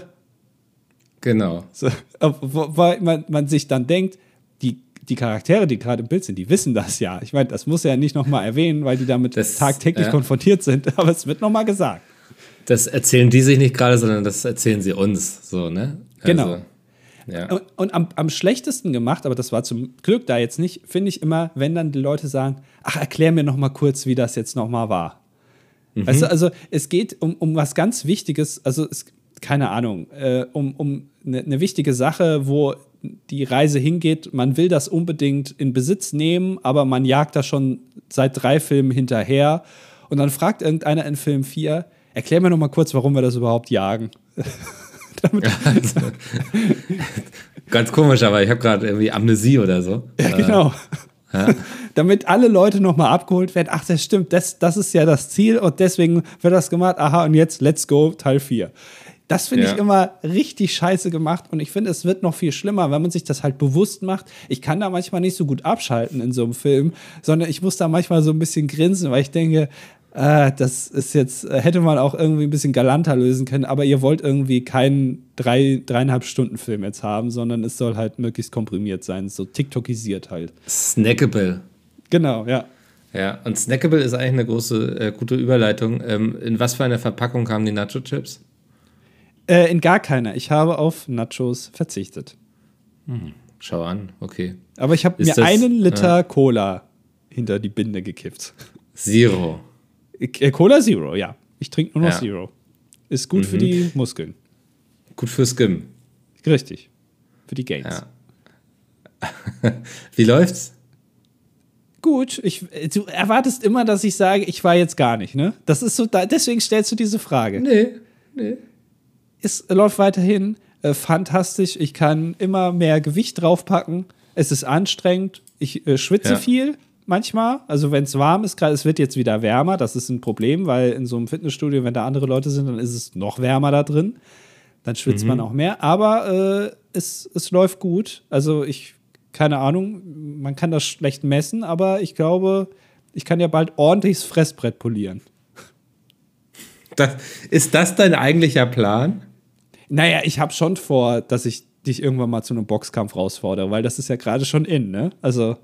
Genau. So, weil man sich dann denkt, die Charaktere, die gerade im Bild sind, die wissen das ja. Ich meine, das muss er ja nicht nochmal erwähnen, weil die damit tagtäglich konfrontiert sind, aber es wird nochmal gesagt. Das erzählen die sich nicht gerade, sondern das erzählen sie uns, so, ne? Genau. Also, ja. Und am schlechtesten gemacht, aber das war zum Glück da jetzt nicht, finde ich immer, wenn dann die Leute sagen, ach, erklär mir nochmal kurz, wie das jetzt nochmal war. Weißt du, also es geht um was ganz Wichtiges, also keine Ahnung, um eine wichtige Sache, wo die Reise hingeht, man will das unbedingt in Besitz nehmen, aber man jagt da schon seit 3 Filmen hinterher und dann fragt irgendeiner in Film 4, erklär mir noch mal kurz, warum wir das überhaupt jagen. Also, ganz komisch, aber ich habe gerade irgendwie Amnesie oder so. Ja, genau. Damit alle Leute noch mal abgeholt werden, ach, das stimmt, das ist ja das Ziel und deswegen wird das gemacht, aha, und jetzt let's go, Teil 4. Das finde ich immer richtig scheiße gemacht und ich finde, es wird noch viel schlimmer, wenn man sich das halt bewusst macht. Ich kann da manchmal nicht so gut abschalten in so einem Film, sondern ich muss da manchmal so ein bisschen grinsen, weil ich denke, das ist jetzt, hätte man auch irgendwie ein bisschen galanter lösen können, aber ihr wollt irgendwie keinen 3,5 Stunden Film jetzt haben, sondern es soll halt möglichst komprimiert sein, so TikTokisiert halt. Snackable. Genau, ja. Ja, und Snackable ist eigentlich eine gute Überleitung. In was für einer Verpackung kamen die Nacho-Chips? In gar keiner. Ich habe auf Nachos verzichtet. Schau an, okay. Aber ich habe mir einen Liter Cola hinter die Binde gekippt. Zero. Cola Zero, ja. Ich trinke nur noch Zero. Ist gut für die Muskeln. Gut fürs Gym. Richtig. Für die Gains. Ja. Wie läuft's? Gut. Du erwartest immer, dass ich sage, ich war jetzt gar nicht, ne? Das ist so, deswegen stellst du diese Frage. Nee. Es läuft weiterhin fantastisch. Ich kann immer mehr Gewicht draufpacken. Es ist anstrengend. Ich schwitze viel manchmal. Also wenn es warm ist, gerade es wird jetzt wieder wärmer. Das ist ein Problem, weil in so einem Fitnessstudio, wenn da andere Leute sind, dann ist es noch wärmer da drin. Dann schwitzt man auch mehr. Aber es läuft gut. Also keine Ahnung, man kann das schlecht messen, aber ich glaube, ich kann ja bald ordentlich das Fressbrett polieren. Ist das dein eigentlicher Plan? Naja, ich habe schon vor, dass ich dich irgendwann mal zu einem Boxkampf herausfordere, weil das ist ja gerade schon in, ne? Also.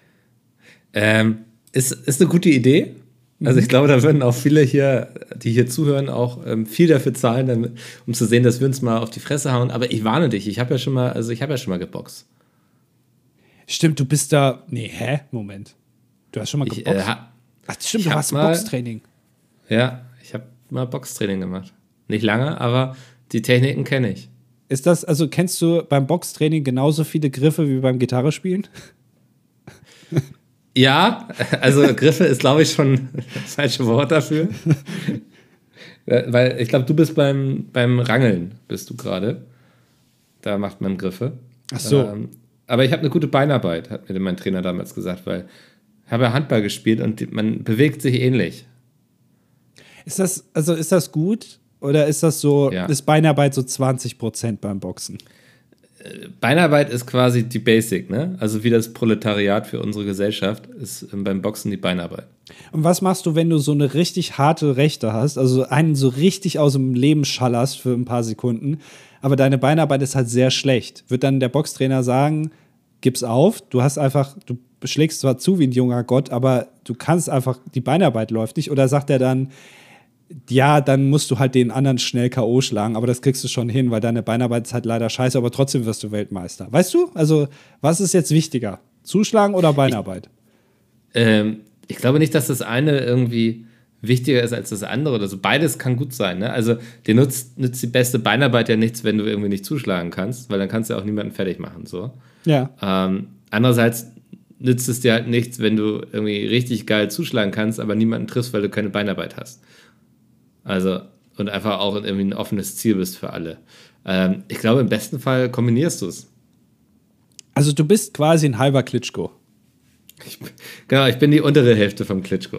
Ist eine gute Idee. Also ich glaube, da würden auch viele hier, die hier zuhören, auch viel dafür zahlen, um zu sehen, dass wir uns mal auf die Fresse hauen. Aber ich warne dich, ich habe ja schon mal geboxt. Stimmt, du bist da. Nee, Moment. Du hast schon mal geboxt? Ach, stimmt, du hast Boxtraining. Ja, ich habe mal Boxtraining gemacht. Nicht lange, aber die Techniken kenne ich. Ist das, also kennst du beim Boxtraining genauso viele Griffe wie beim Gitarrespielen? Ja, also Griffe ist, glaube ich, schon das falsche Wort dafür. Weil ich glaube, du bist beim Rangeln, bist du gerade. Da macht man Griffe. Ach so. Aber ich habe eine gute Beinarbeit, hat mir mein Trainer damals gesagt, weil ich habe ja Handball gespielt und man bewegt sich ähnlich. Ist das gut? Oder ist das so, ist Beinarbeit so 20% beim Boxen? Beinarbeit ist quasi die Basic, ne? Also wie das Proletariat für unsere Gesellschaft ist beim Boxen die Beinarbeit. Und was machst du, wenn du so eine richtig harte Rechte hast, also einen so richtig aus dem Leben schallerst für ein paar Sekunden, aber deine Beinarbeit ist halt sehr schlecht? Wird dann der Boxtrainer sagen, gib's auf, du schlägst zwar zu wie ein junger Gott, aber du kannst einfach, die Beinarbeit läuft nicht, oder sagt er dann, ja, dann musst du halt den anderen schnell K.O. schlagen, aber das kriegst du schon hin, weil deine Beinarbeit ist halt leider scheiße, aber trotzdem wirst du Weltmeister. Weißt du? Also, was ist jetzt wichtiger? Zuschlagen oder Beinarbeit? Ich glaube nicht, dass das eine irgendwie wichtiger ist als das andere oder so. Beides kann gut sein, ne? Also, dir nützt die beste Beinarbeit ja nichts, wenn du irgendwie nicht zuschlagen kannst, weil dann kannst du auch niemanden fertig machen, so. Ja. Andererseits nützt es dir halt nichts, wenn du irgendwie richtig geil zuschlagen kannst, aber niemanden triffst, weil du keine Beinarbeit hast. Also, und einfach auch irgendwie ein offenes Ziel bist für alle. Ich glaube, im besten Fall kombinierst du es. Also, du bist quasi ein halber Klitschko. Ich bin die untere Hälfte vom Klitschko.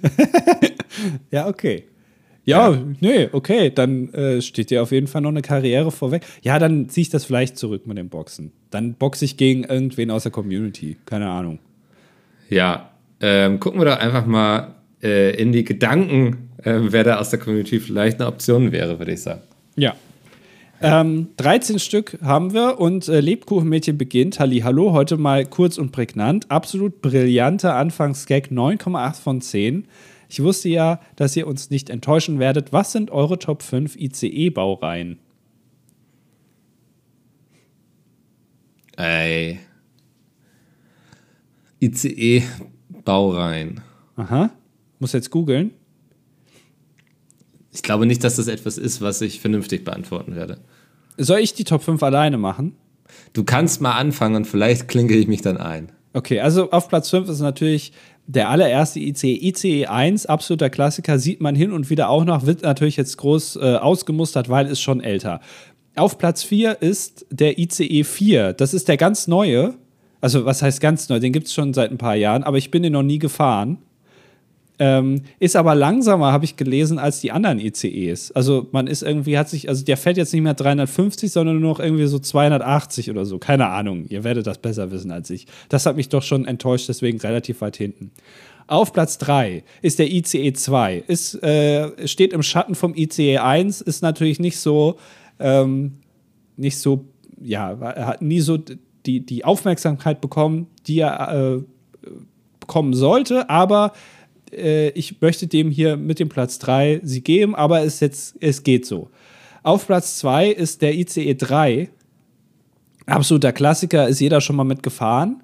Ja, okay. Ja, nee, okay, dann steht dir auf jeden Fall noch eine Karriere vorweg. Ja, dann ziehe ich das vielleicht zurück mit dem Boxen. Dann boxe ich gegen irgendwen aus der Community. Keine Ahnung. Ja, gucken wir doch einfach mal in die Gedanken, wer da aus der Community vielleicht eine Option wäre, würde ich sagen. Ja. 13 Stück haben wir und Lebkuchenmädchen beginnt. Hallihallo, heute mal kurz und prägnant. Absolut brillanter Anfangsgag, 9,8 von 10. Ich wusste ja, dass ihr uns nicht enttäuschen werdet. Was sind eure Top 5 ICE-Baureihen? ICE-Baureihen. Aha. Muss jetzt googeln. Ich glaube nicht, dass das etwas ist, was ich vernünftig beantworten werde. Soll ich die Top 5 alleine machen? Du kannst mal anfangen und vielleicht klinke ich mich dann ein. Okay, also auf Platz 5 ist natürlich der allererste ICE. ICE 1, absoluter Klassiker, sieht man hin und wieder auch noch, wird natürlich jetzt groß ausgemustert, weil es schon älter. Auf Platz 4 ist der ICE 4. Das ist der ganz neue. Also was heißt ganz neu? Den gibt es schon seit ein paar Jahren, aber ich bin den noch nie gefahren. Ist aber langsamer, habe ich gelesen, als die anderen ICEs. Also man ist irgendwie, der fährt jetzt nicht mehr 350, sondern nur noch irgendwie so 280 oder so. Keine Ahnung, ihr werdet das besser wissen als ich. Das hat mich doch schon enttäuscht, deswegen relativ weit hinten. Auf Platz 3 ist der ICE 2. Steht im Schatten vom ICE 1, ist natürlich hat nie so die Aufmerksamkeit bekommen, die er bekommen sollte, aber ich möchte dem hier mit dem Platz 3 sie geben, aber es geht so. Auf Platz 2 ist der ICE 3. Absoluter Klassiker, ist jeder schon mal mitgefahren.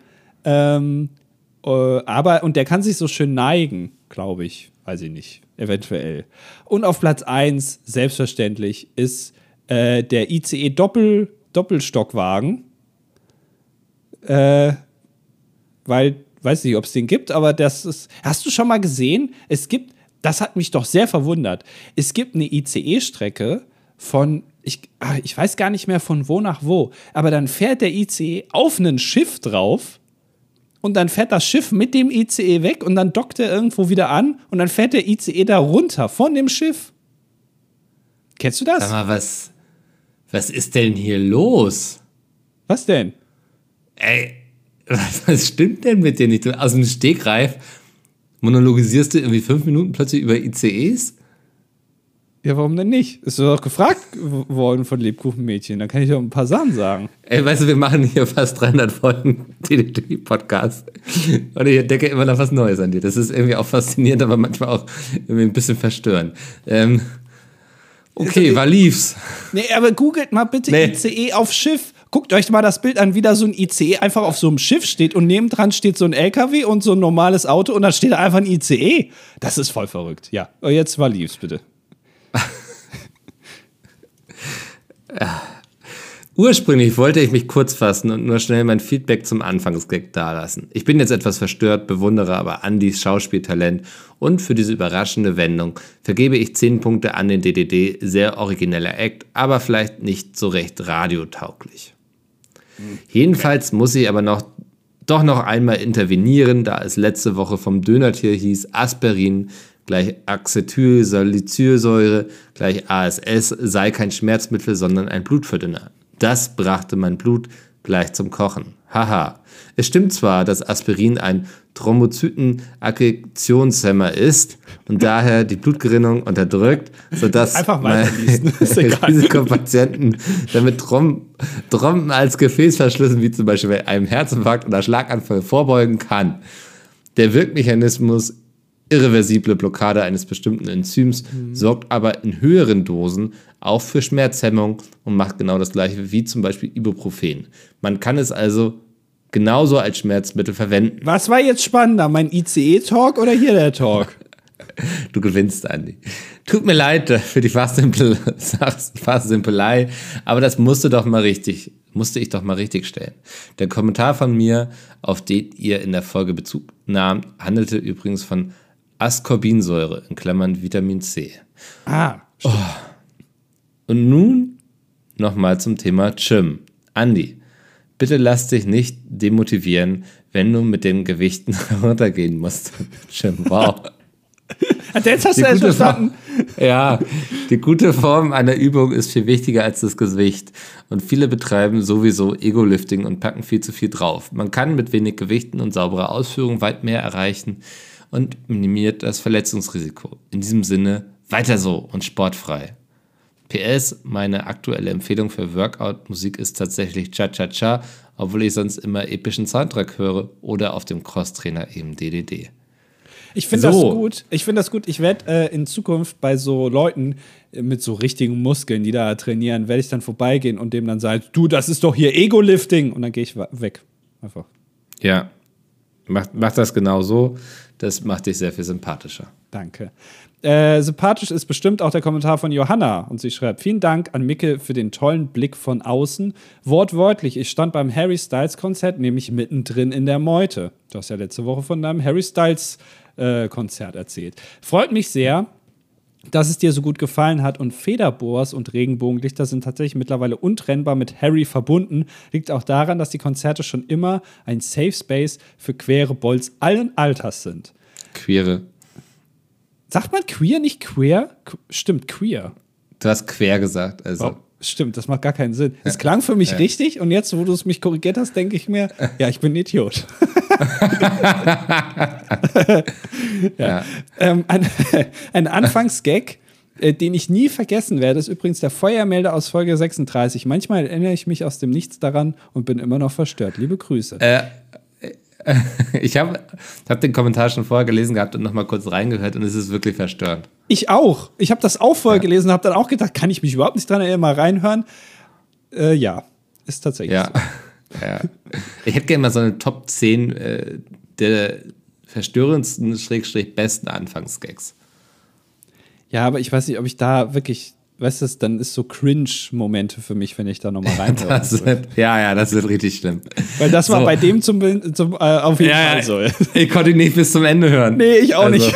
Und der kann sich so schön neigen, glaube ich. Weiß ich nicht, eventuell. Und auf Platz 1, selbstverständlich, ist der ICE Doppelstockwagen. Weil, weiß nicht, ob es den gibt, aber das ist. Hast du schon mal gesehen? Das hat mich doch sehr verwundert. Es gibt eine ICE-Strecke von, ich weiß gar nicht mehr von wo nach wo, aber dann fährt der ICE auf ein Schiff drauf. Und dann fährt das Schiff mit dem ICE weg und dann dockt er irgendwo wieder an und dann fährt der ICE da runter von dem Schiff. Kennst du das? Sag mal, was ist denn hier los? Was denn? Ey, was stimmt denn mit dir nicht? Du aus dem Stegreif monologisierst du irgendwie 5 Minuten plötzlich über ICEs? Ja, warum denn nicht? Ist doch gefragt worden von Lebkuchenmädchen. Da kann ich doch ein paar Sachen sagen. Ey, weißt du, wir machen hier fast 300 Folgen DDD-Podcast. Und ich entdecke immer noch was Neues an dir. Das ist irgendwie auch faszinierend, aber manchmal auch irgendwie ein bisschen verstörend. Okay, war lief's. Nee, aber googelt mal bitte ICE auf Schiff. Guckt euch mal das Bild an, wie da so ein ICE einfach auf so einem Schiff steht und nebendran steht so ein LKW und so ein normales Auto und dann steht da einfach ein ICE. Das ist voll verrückt. Ja, und jetzt war lief's bitte. Ursprünglich wollte ich mich kurz fassen und nur schnell mein Feedback zum Anfangsgag dalassen. Ich bin jetzt etwas verstört, bewundere aber Andys Schauspieltalent und für diese überraschende Wendung vergebe ich 10 Punkte an den DDD. Sehr origineller Act, aber vielleicht nicht so recht radiotauglich. Jedenfalls muss ich aber doch noch einmal intervenieren, da es letzte Woche vom Dönertier hieß, Aspirin gleich Acetylsalicylsäure gleich ASS sei kein Schmerzmittel, sondern ein Blutverdünner. Das brachte mein Blut gleich zum Kochen. Haha. Es stimmt zwar, dass Aspirin ein Thrombozytenaggregationshemmer ist und daher die Blutgerinnung unterdrückt, sodass Risikopatienten damit Trompen als Gefäßverschlüssen, wie zum Beispiel bei einem Herzinfarkt oder Schlaganfall, vorbeugen kann. Der Wirkmechanismus irreversible Blockade eines bestimmten Enzyms sorgt aber in höheren Dosen auch für Schmerzhemmung und macht genau das gleiche wie zum Beispiel Ibuprofen. Man kann es also genauso als Schmerzmittel verwenden. Was war jetzt spannender, mein ICE-Talk oder hier der Talk? Du gewinnst, Andi. Tut mir leid für die Fachsimpelei, aber das musste ich doch mal richtig stellen. Der Kommentar von mir, auf den ihr in der Folge Bezug nahmt, handelte übrigens von Ascorbinsäure, in Klammern Vitamin C. Stimmt. Und nun nochmal zum Thema Gym. Andi, bitte lass dich nicht demotivieren, wenn du mit den Gewichten runtergehen musst. Gym, wow. Jetzt hast du es verstanden. Ja, die gute Form einer Übung ist viel wichtiger als das Gewicht. Und viele betreiben sowieso Ego-Lifting und packen viel zu viel drauf. Man kann mit wenig Gewichten und sauberer Ausführung weit mehr erreichen und minimiert das Verletzungsrisiko. In diesem Sinne, weiter so und sportfrei. PS, meine aktuelle Empfehlung für Workout-Musik ist tatsächlich Cha-Cha-Cha, obwohl ich sonst immer epischen Soundtrack höre oder auf dem Crosstrainer eben DDD. Ich finde das gut. Ich werde in Zukunft bei so Leuten mit so richtigen Muskeln, die da trainieren, werde ich dann vorbeigehen und dem dann sagen, du, das ist doch hier Ego-Lifting. Und dann gehe ich weg. Einfach. Ja, mach das genau so. Das macht dich sehr viel sympathischer. Danke. Sympathisch ist bestimmt auch der Kommentar von Johanna. Und sie schreibt, vielen Dank an Micke für den tollen Blick von außen. Wortwörtlich, ich stand beim Harry Styles Konzert, nämlich mittendrin in der Meute. Du hast ja letzte Woche von deinem Harry Styles Konzert erzählt. Freut mich sehr, dass es dir so gut gefallen hat. Und Federboas und Regenbogenlichter sind tatsächlich mittlerweile untrennbar mit Harry verbunden. Liegt auch daran, dass die Konzerte schon immer ein Safe Space für queere Bolls allen Alters sind. Queere. Sagt man queer, nicht queer? Stimmt, queer. Du hast quer gesagt, also. Oh, stimmt, das macht gar keinen Sinn. Es klang für mich richtig und jetzt, wo du es mich korrigiert hast, denke ich mir, ja, ich bin ein Idiot. Ja. Ein Anfangsgag, den ich nie vergessen werde, ist übrigens der Feuermelder aus Folge 36. Manchmal erinnere ich mich aus dem Nichts daran und bin immer noch verstört. Liebe Grüße. Ich hab den Kommentar schon vorher gelesen gehabt und noch mal kurz reingehört und es ist wirklich verstörend. Ich auch. Ich habe das auch vorher gelesen und habe dann auch gedacht, kann ich mich überhaupt nicht dran erinnern, mal reinhören? Ja, ist tatsächlich so. Ja. Ich hätte gerne mal so eine Top 10 der verstörendsten, besten Anfangsgags. Ja, aber ich weiß nicht, ob ich da wirklich, weißt du, dann ist so Cringe-Momente für mich, wenn ich da nochmal reinhöre. Das wird richtig schlimm. Weil das war bei dem zum auf jeden Fall so. Ich konnte ihn nicht bis zum Ende hören. Nee, ich auch nicht.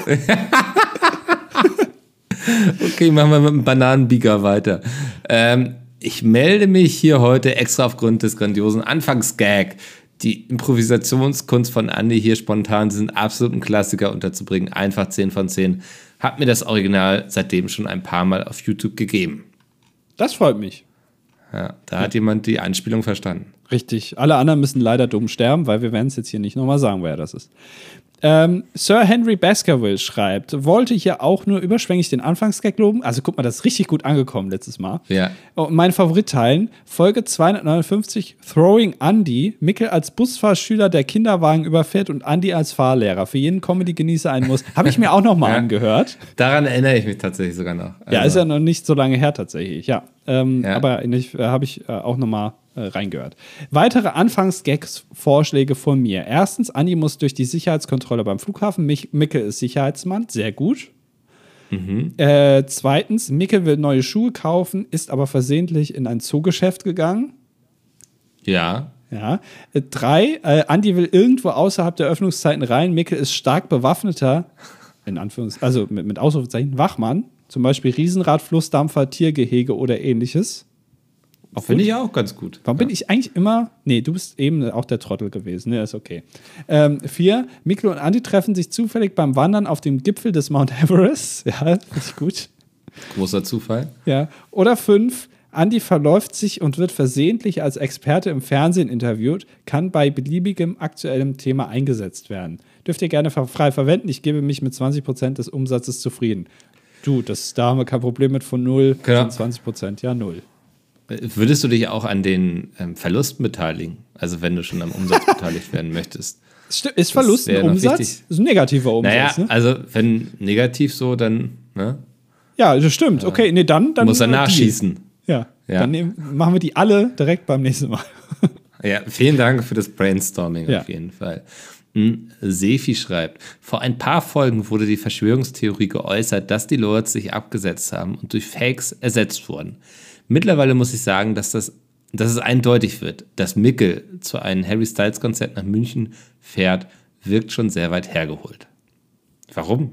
Okay, machen wir mit dem Bananenbieger weiter. Ich melde mich hier heute extra aufgrund des grandiosen Anfangsgag. Die Improvisationskunst von Andi hier spontan, diesen absoluten Klassiker unterzubringen. Einfach 10 von 10. Hat mir das Original seitdem schon ein paar Mal auf YouTube gegeben. Das freut mich. Ja, da hat jemand die Anspielung verstanden. Richtig. Alle anderen müssen leider dumm sterben, weil wir werden es jetzt hier nicht nochmal sagen, wer das ist. Sir Henry Baskerville schreibt, wollte hier auch nur überschwänglich den Anfangsgag loben. Also guck mal, das ist richtig gut angekommen letztes Mal. Ja. Und mein Favorit teilen, Folge 259, Throwing Andy, Mikkel als Busfahrschüler, der Kinderwagen überfährt und Andy als Fahrlehrer. Für jeden Comedy-Genießer ein Muss. Habe ich mir auch noch mal angehört. Daran erinnere ich mich tatsächlich sogar noch. Also. Ja, ist ja noch nicht so lange her tatsächlich, ja. Aber habe ich auch noch mal reingehört. Weitere Anfangsgags-Vorschläge von mir. Erstens, Andi muss durch die Sicherheitskontrolle beim Flughafen. Mikkel ist Sicherheitsmann, sehr gut. Zweitens, Mikkel will neue Schuhe kaufen, ist aber versehentlich in ein Zoogeschäft gegangen. Ja. 3, Andi will irgendwo außerhalb der Öffnungszeiten rein. Mikkel ist stark bewaffneter, in also mit Ausrufezeichen, Wachmann. Zum Beispiel Riesenrad, Flussdampfer, Tiergehege oder ähnliches. Finde ich ja auch ganz gut. Warum bin ich eigentlich immer. Nee, du bist eben auch der Trottel gewesen. Ne, ist okay. 4, Mikkel und Andi treffen sich zufällig beim Wandern auf dem Gipfel des Mount Everest. Ja, finde ich gut. Großer Zufall. Ja. Oder 5, Andi verläuft sich und wird versehentlich als Experte im Fernsehen interviewt, kann bei beliebigem aktuellem Thema eingesetzt werden. Dürft ihr gerne frei verwenden. Ich gebe mich mit 20% des Umsatzes zufrieden. Du, da haben wir kein Problem mit von 0 zu 20%. Ja, 0. Würdest du dich auch an den Verlusten beteiligen? Also wenn du schon am Umsatz beteiligt werden möchtest? Ist Verlust ein Umsatz? Das ist ein negativer Umsatz. Naja, ne? Also wenn negativ so, dann, ne? Ja, das stimmt. Okay, nee, dann muss er nachschießen. Ja. Dann machen wir die alle direkt beim nächsten Mal. Ja, vielen Dank für das Brainstorming auf jeden Fall. Sefi schreibt, vor ein paar Folgen wurde die Verschwörungstheorie geäußert, dass die Lords sich abgesetzt haben und durch Fakes ersetzt wurden. Mittlerweile muss ich sagen, dass es eindeutig wird, dass Mikkel zu einem Harry Styles Konzert nach München fährt, wirkt schon sehr weit hergeholt. Warum?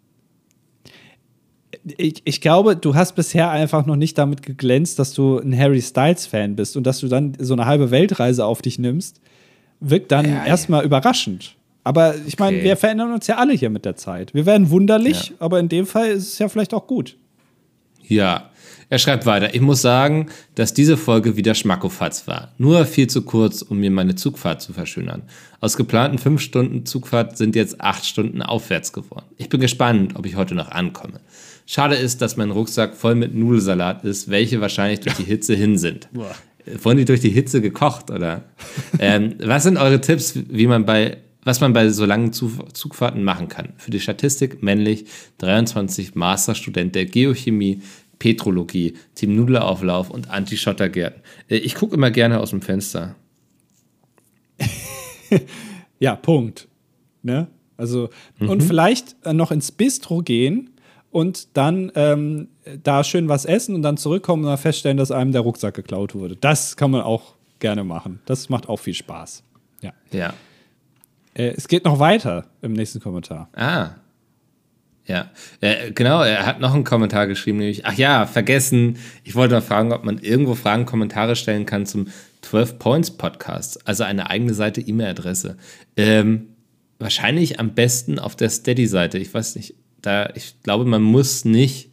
Ich glaube, du hast bisher einfach noch nicht damit geglänzt, dass du ein Harry Styles Fan bist und dass du dann so eine halbe Weltreise auf dich nimmst, wirkt dann erstmal überraschend. Aber ich meine, wir verändern uns ja alle hier mit der Zeit. Wir werden wunderlich, aber in dem Fall ist es ja vielleicht auch gut. Ja. Er schreibt weiter, ich muss sagen, dass diese Folge wieder Schmackofatz war. Nur viel zu kurz, um mir meine Zugfahrt zu verschönern. Aus geplanten 5 Stunden Zugfahrt sind jetzt 8 Stunden aufwärts geworden. Ich bin gespannt, ob ich heute noch ankomme. Schade ist, dass mein Rucksack voll mit Nudelsalat ist, welche wahrscheinlich durch die Hitze hin sind. Wurden die durch die Hitze gekocht, oder? Was sind eure Tipps, was man bei so langen Zugfahrten machen kann? Für die Statistik männlich, 23, Masterstudent der Geochemie, Petrologie, Team Nudelauflauf und Anti-Schottergärten. Ich gucke immer gerne aus dem Fenster. Ja, Punkt. Ne? Also, und vielleicht noch ins Bistro gehen und dann da schön was essen und dann zurückkommen und dann feststellen, dass einem der Rucksack geklaut wurde. Das kann man auch gerne machen. Das macht auch viel Spaß. Ja. Es geht noch weiter im nächsten Kommentar. Ja, genau, er hat noch einen Kommentar geschrieben, nämlich, vergessen, ich wollte mal fragen, ob man irgendwo Fragen, Kommentare stellen kann zum 12 Points Podcast, also eine eigene Seite, E-Mail-Adresse. Wahrscheinlich am besten auf der Steady-Seite, ich weiß nicht, ich glaube, man muss nicht.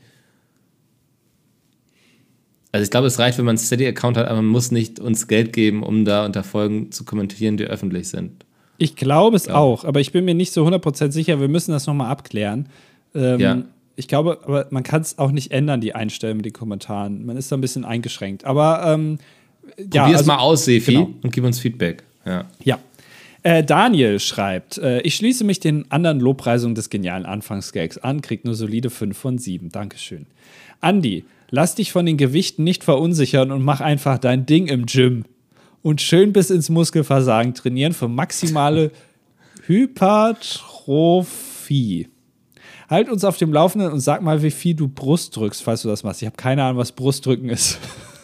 Also ich glaube, es reicht, wenn man einen Steady-Account hat, aber man muss nicht uns Geld geben, um da unter Folgen zu kommentieren, die öffentlich sind. Ich glaube es auch, aber ich bin mir nicht so 100% sicher. Wir müssen das nochmal abklären. Ich glaube, aber man kann es auch nicht ändern, die Einstellung mit den Kommentaren. Man ist da ein bisschen eingeschränkt. Aber probier es mal aus, Sefi, und gib uns Feedback. Ja. Daniel schreibt, ich schließe mich den anderen Lobpreisungen des genialen Anfangsgags an, kriegt nur solide 5 von 7. Dankeschön. Andi, lass dich von den Gewichten nicht verunsichern und mach einfach dein Ding im Gym. Und schön bis ins Muskelversagen trainieren für maximale Hypertrophie. Halt uns auf dem Laufenden und sag mal, wie viel du Brust drückst, falls du das machst. Ich habe keine Ahnung, was Brustdrücken ist.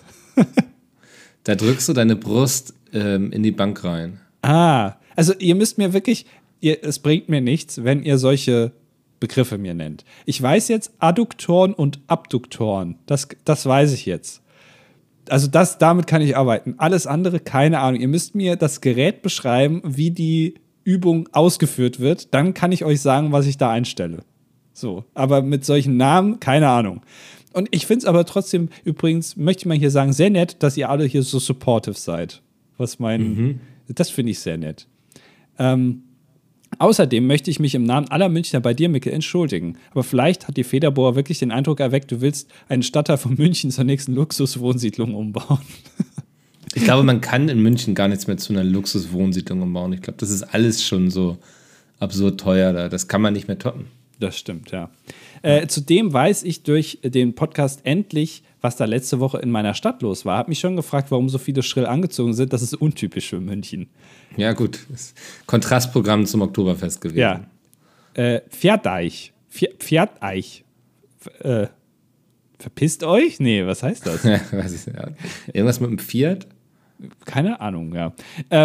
Da drückst du deine Brust in die Bank rein. Also ihr müsst mir wirklich, es bringt mir nichts, wenn ihr solche Begriffe mir nennt. Ich weiß jetzt Adduktoren und Abduktoren. Das weiß ich jetzt. Also damit kann ich arbeiten. Alles andere, keine Ahnung. Ihr müsst mir das Gerät beschreiben, wie die Übung ausgeführt wird. Dann kann ich euch sagen, was ich da einstelle. So, aber mit solchen Namen, keine Ahnung. Und ich finde es aber trotzdem, übrigens, möchte ich mal hier sagen, sehr nett, dass ihr alle hier so supportive seid. Das finde ich sehr nett. Außerdem möchte ich mich im Namen aller Münchner bei dir, Mikkel, entschuldigen. Aber vielleicht hat die Federbohr wirklich den Eindruck erweckt, du willst einen Stadtteil von München zur nächsten Luxuswohnsiedlung umbauen. Ich glaube, man kann in München gar nichts mehr zu einer Luxuswohnsiedlung umbauen. Ich glaube, das ist alles schon so absurd teuer da. Das kann man nicht mehr toppen. Das stimmt, ja. Zudem weiß ich durch den Podcast endlich, was da letzte Woche in meiner Stadt los war. Hab mich schon gefragt, warum so viele schrill angezogen sind. Das ist untypisch für München. Ja, gut. Das Kontrastprogramm zum Oktoberfest gewesen. Ja. Pferdeich. Pferdeich. Verpisst euch? Nee, was heißt das? Irgendwas mit dem Fiat? Keine Ahnung, ja.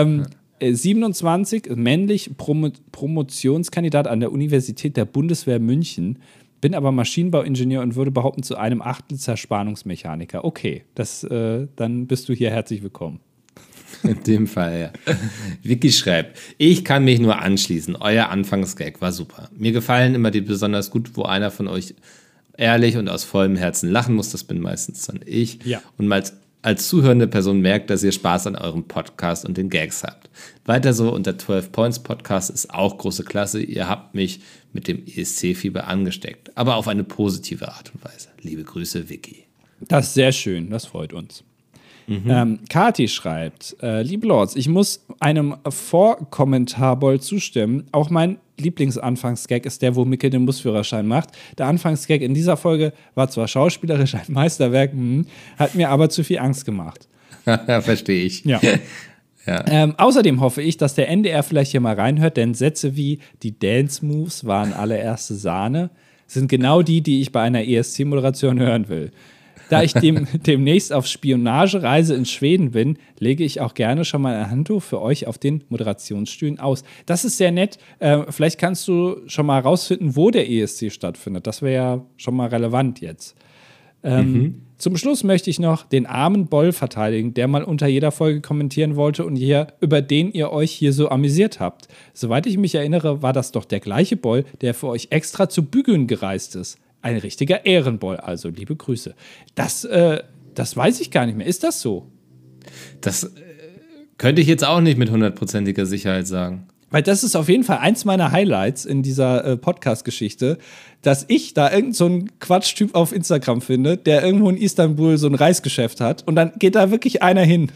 27, männlich, Promotionskandidat an der Universität der Bundeswehr München, bin aber Maschinenbauingenieur und würde behaupten, zu einem Achtel Zerspannungsmechaniker. Okay, dann bist du hier herzlich willkommen. In dem Fall, ja. Vicky schreibt, ich kann mich nur anschließen. Euer Anfangsgag war super. Mir gefallen immer die besonders gut, wo einer von euch ehrlich und aus vollem Herzen lachen muss. Das bin meistens dann ich. Ja. Und mal als zuhörende Person merkt, dass ihr Spaß an eurem Podcast und den Gags habt. Weiter so, und der 12 Points Podcast ist auch große Klasse. Ihr habt mich mit dem ESC-Fieber angesteckt, aber auf eine positive Art und Weise. Liebe Grüße, Vicky. Das ist sehr schön, das freut uns. Kati schreibt, liebe Lords, ich muss einem Vorkommentarbold zustimmen. Auch mein Lieblingsanfangsgag ist der, wo Mikkel den Busführerschein macht. Der Anfangsgag in dieser Folge war zwar schauspielerisch ein Meisterwerk, hat mir aber zu viel Angst gemacht. Verstehe ich. Ja. Ja. Außerdem hoffe ich, dass der NDR vielleicht hier mal reinhört, denn Sätze wie die Dance-Moves waren allererste Sahne sind genau die ich bei einer ESC-Moderation hören will. Da ich demnächst auf Spionagereise in Schweden bin, lege ich auch gerne schon mal ein Handtuch für euch auf den Moderationsstühlen aus. Das ist sehr nett. Vielleicht kannst du schon mal rausfinden, wo der ESC stattfindet. Das wäre ja schon mal relevant jetzt. Zum Schluss möchte ich noch den armen Boll verteidigen, der mal unter jeder Folge kommentieren wollte und über den ihr euch hier so amüsiert habt. Soweit ich mich erinnere, war das doch der gleiche Boll, der für euch extra zu Bügeln gereist ist. Ein richtiger Ehrenboll, also liebe Grüße. Das weiß ich gar nicht mehr. Ist das so? Das könnte ich jetzt auch nicht mit 100%iger Sicherheit sagen. Weil das ist auf jeden Fall eins meiner Highlights in dieser Podcast-Geschichte, dass ich da irgend so einen Quatschtyp auf Instagram finde, der irgendwo in Istanbul so ein Reisgeschäft hat und dann geht da wirklich einer hin.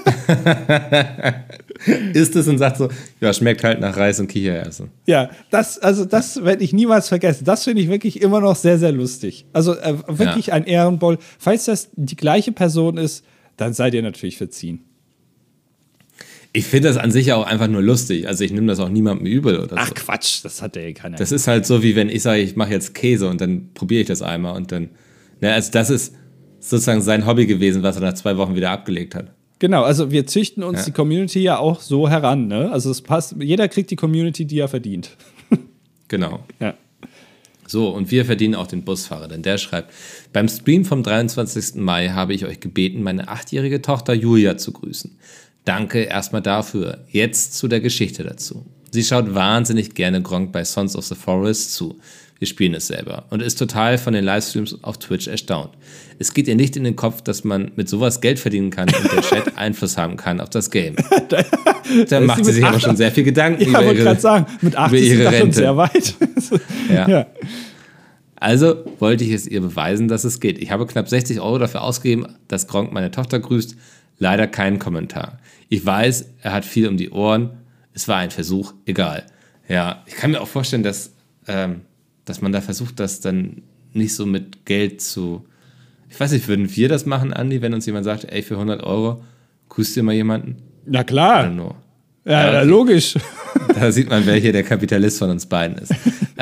Isst es und sagt so, ja, schmeckt halt nach Reis und Kichererbsen. Ja, das werde ich niemals vergessen. Das finde ich wirklich immer noch sehr, sehr lustig. Also wirklich ein Ehrenboll. Falls das die gleiche Person ist, dann seid ihr natürlich verziehen. Ich finde das an sich ja auch einfach nur lustig. Also ich nehme das auch niemandem übel oder so. Ach Quatsch, das hat ja eh keiner. Das ist halt so, wie wenn ich sage, ich mache jetzt Käse und dann probiere ich das einmal und dann, also das ist sozusagen sein Hobby gewesen, was er nach 2 Wochen wieder abgelegt hat. Genau, also wir züchten uns die Community ja auch so heran, ne? Also es passt, jeder kriegt die Community, die er verdient. Genau. Ja. So, und wir verdienen auch den Busfahrer, denn der schreibt, beim Stream vom 23. Mai habe ich euch gebeten, meine 8-jährige Tochter Julia zu grüßen. Danke erstmal dafür. Jetzt zu der Geschichte dazu. Sie schaut wahnsinnig gerne Gronkh bei Sons of the Forest zu. Wir spielen es selber und ist total von den Livestreams auf Twitch erstaunt. Es geht ihr nicht in den Kopf, dass man mit sowas Geld verdienen kann und der Chat Einfluss haben kann auf das Game. Da macht sie sich aber schon sehr viel Gedanken über ihre, gerade sagen, mit 8 ist sie schon sehr weit. Ja. Also wollte ich es ihr beweisen, dass es geht. Ich habe knapp 60 € dafür ausgegeben, dass Gronkh meine Tochter grüßt. Leider kein Kommentar. Ich weiß, er hat viel um die Ohren. Es war ein Versuch, egal. Ja, ich kann mir auch vorstellen, dass man da versucht, das dann nicht so mit Geld zu... Ich weiß nicht, würden wir das machen, Andi, wenn uns jemand sagt, ey, für 100 € grüßt ihr mal jemanden? Na klar. Ja, okay. Logisch. Da sieht man, wer hier der Kapitalist von uns beiden ist.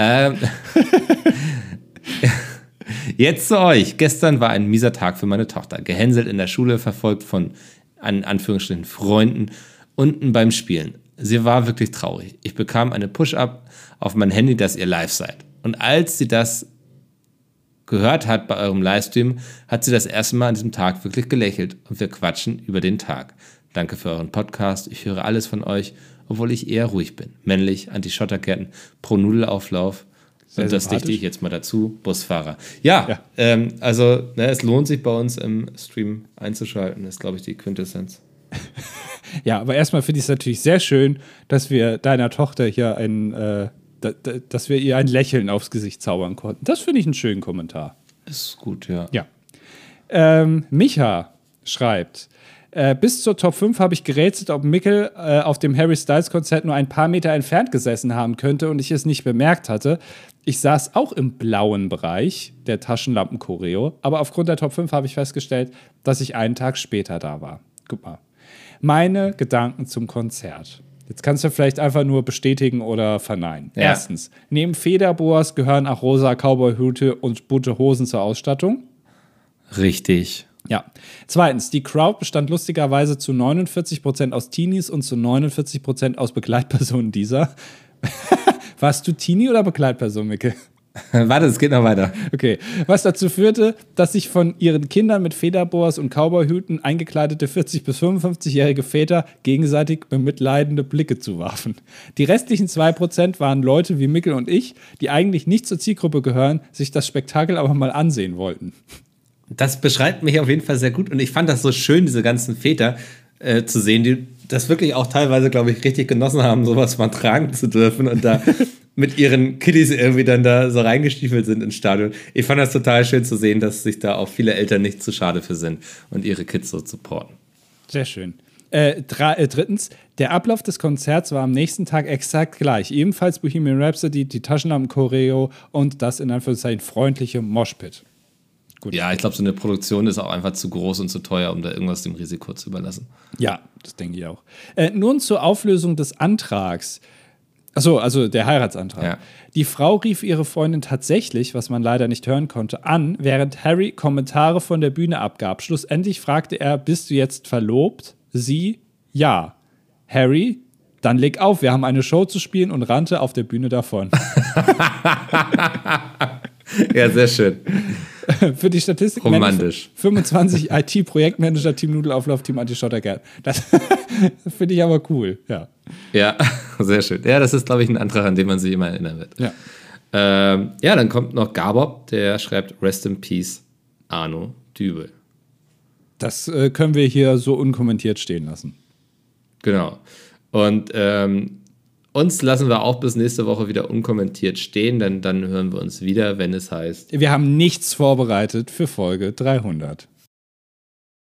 Jetzt zu euch. Gestern war ein mieser Tag für meine Tochter. Gehänselt in der Schule, verfolgt von, in Anführungsstrichen, Freunden, unten beim Spielen. Sie war wirklich traurig. Ich bekam eine Push-Up auf mein Handy, dass ihr live seid. Und als sie das gehört hat bei eurem Livestream, hat sie das erste Mal an diesem Tag wirklich gelächelt. Und wir quatschen über den Tag. Danke für euren Podcast. Ich höre alles von euch, obwohl ich eher ruhig bin. Männlich, Anti-Schotterketten, pro Nudelauflauf. Und das dichte ich jetzt mal dazu, Busfahrer. Ja. Also es lohnt sich bei uns im Stream einzuschalten. Das ist, glaube ich, die Quintessenz. Ja, aber erstmal finde ich es natürlich sehr schön, dass wir deiner Tochter hier dass wir ihr ein Lächeln aufs Gesicht zaubern konnten. Das finde ich einen schönen Kommentar. Ist gut, ja. Ja. Micha schreibt, bis zur Top 5 habe ich gerätselt, ob Mikkel auf dem Harry Styles Konzert nur ein paar Meter entfernt gesessen haben könnte und ich es nicht bemerkt hatte. Ich saß auch im blauen Bereich der Taschenlampen-Choreo, aber aufgrund der Top 5 habe ich festgestellt, dass ich einen Tag später da war. Guck mal. Meine Gedanken zum Konzert. Jetzt kannst du vielleicht einfach nur bestätigen oder verneinen. Ja. Erstens, neben Federboas gehören auch rosa Cowboy-Hüte und bunte Hosen zur Ausstattung. Richtig. Ja. Zweitens, die Crowd bestand lustigerweise zu 49% aus Teenies und zu 49% aus Begleitpersonen dieser. Warst du Teenie oder Begleitperson, Mikkel? Warte, es geht noch weiter. Okay. Was dazu führte, dass sich von ihren Kindern mit Federboas und Cowboyhüten eingekleidete 40- bis 55-jährige Väter gegenseitig bemitleidende Blicke zuwarfen. Die restlichen 2% waren Leute wie Mikkel und ich, die eigentlich nicht zur Zielgruppe gehören, sich das Spektakel aber mal ansehen wollten. Das beschreibt mich auf jeden Fall sehr gut und ich fand das so schön, diese ganzen Väter zu sehen, die das wirklich auch teilweise, glaube ich, richtig genossen haben, sowas mal tragen zu dürfen und da mit ihren Kiddies irgendwie dann da so reingestiefelt sind ins Stadion. Ich fand das total schön zu sehen, dass sich da auch viele Eltern nicht zu schade für sind und ihre Kids so supporten. Sehr schön. Drittens, der Ablauf des Konzerts war am nächsten Tag exakt gleich. Ebenfalls Bohemian Rhapsody, die Taschenlampen-Choreo und das in Anführungszeichen freundliche Moshpit. Gut. Ja, ich glaube, so eine Produktion ist auch einfach zu groß und zu teuer, um da irgendwas dem Risiko zu überlassen. Ja, das denke ich auch. Nun zur Auflösung des Antrags. Achso, also der Heiratsantrag. Ja. Die Frau rief ihre Freundin tatsächlich, was man leider nicht hören konnte, an, während Harry Kommentare von der Bühne abgab. Schlussendlich fragte er, bist du jetzt verlobt? Sie, ja. Harry, dann leg auf, wir haben eine Show zu spielen und rannte auf der Bühne davon. Ja, sehr schön. Für die Statistik romantisch. 25 IT-Projektmanager, Team Nudelauflauf, Team Anti-Schottergärten. Das finde ich aber cool, ja. Ja, sehr schön. Ja, das ist, glaube ich, ein Antrag, an den man sich immer erinnern wird. Ja, dann kommt noch Garbob, der schreibt Rest in Peace, Arno Dübel. Das können wir hier so unkommentiert stehen lassen. Genau. Und uns lassen wir auch bis nächste Woche wieder unkommentiert stehen, denn dann hören wir uns wieder, wenn es heißt... Wir haben nichts vorbereitet für Folge 300.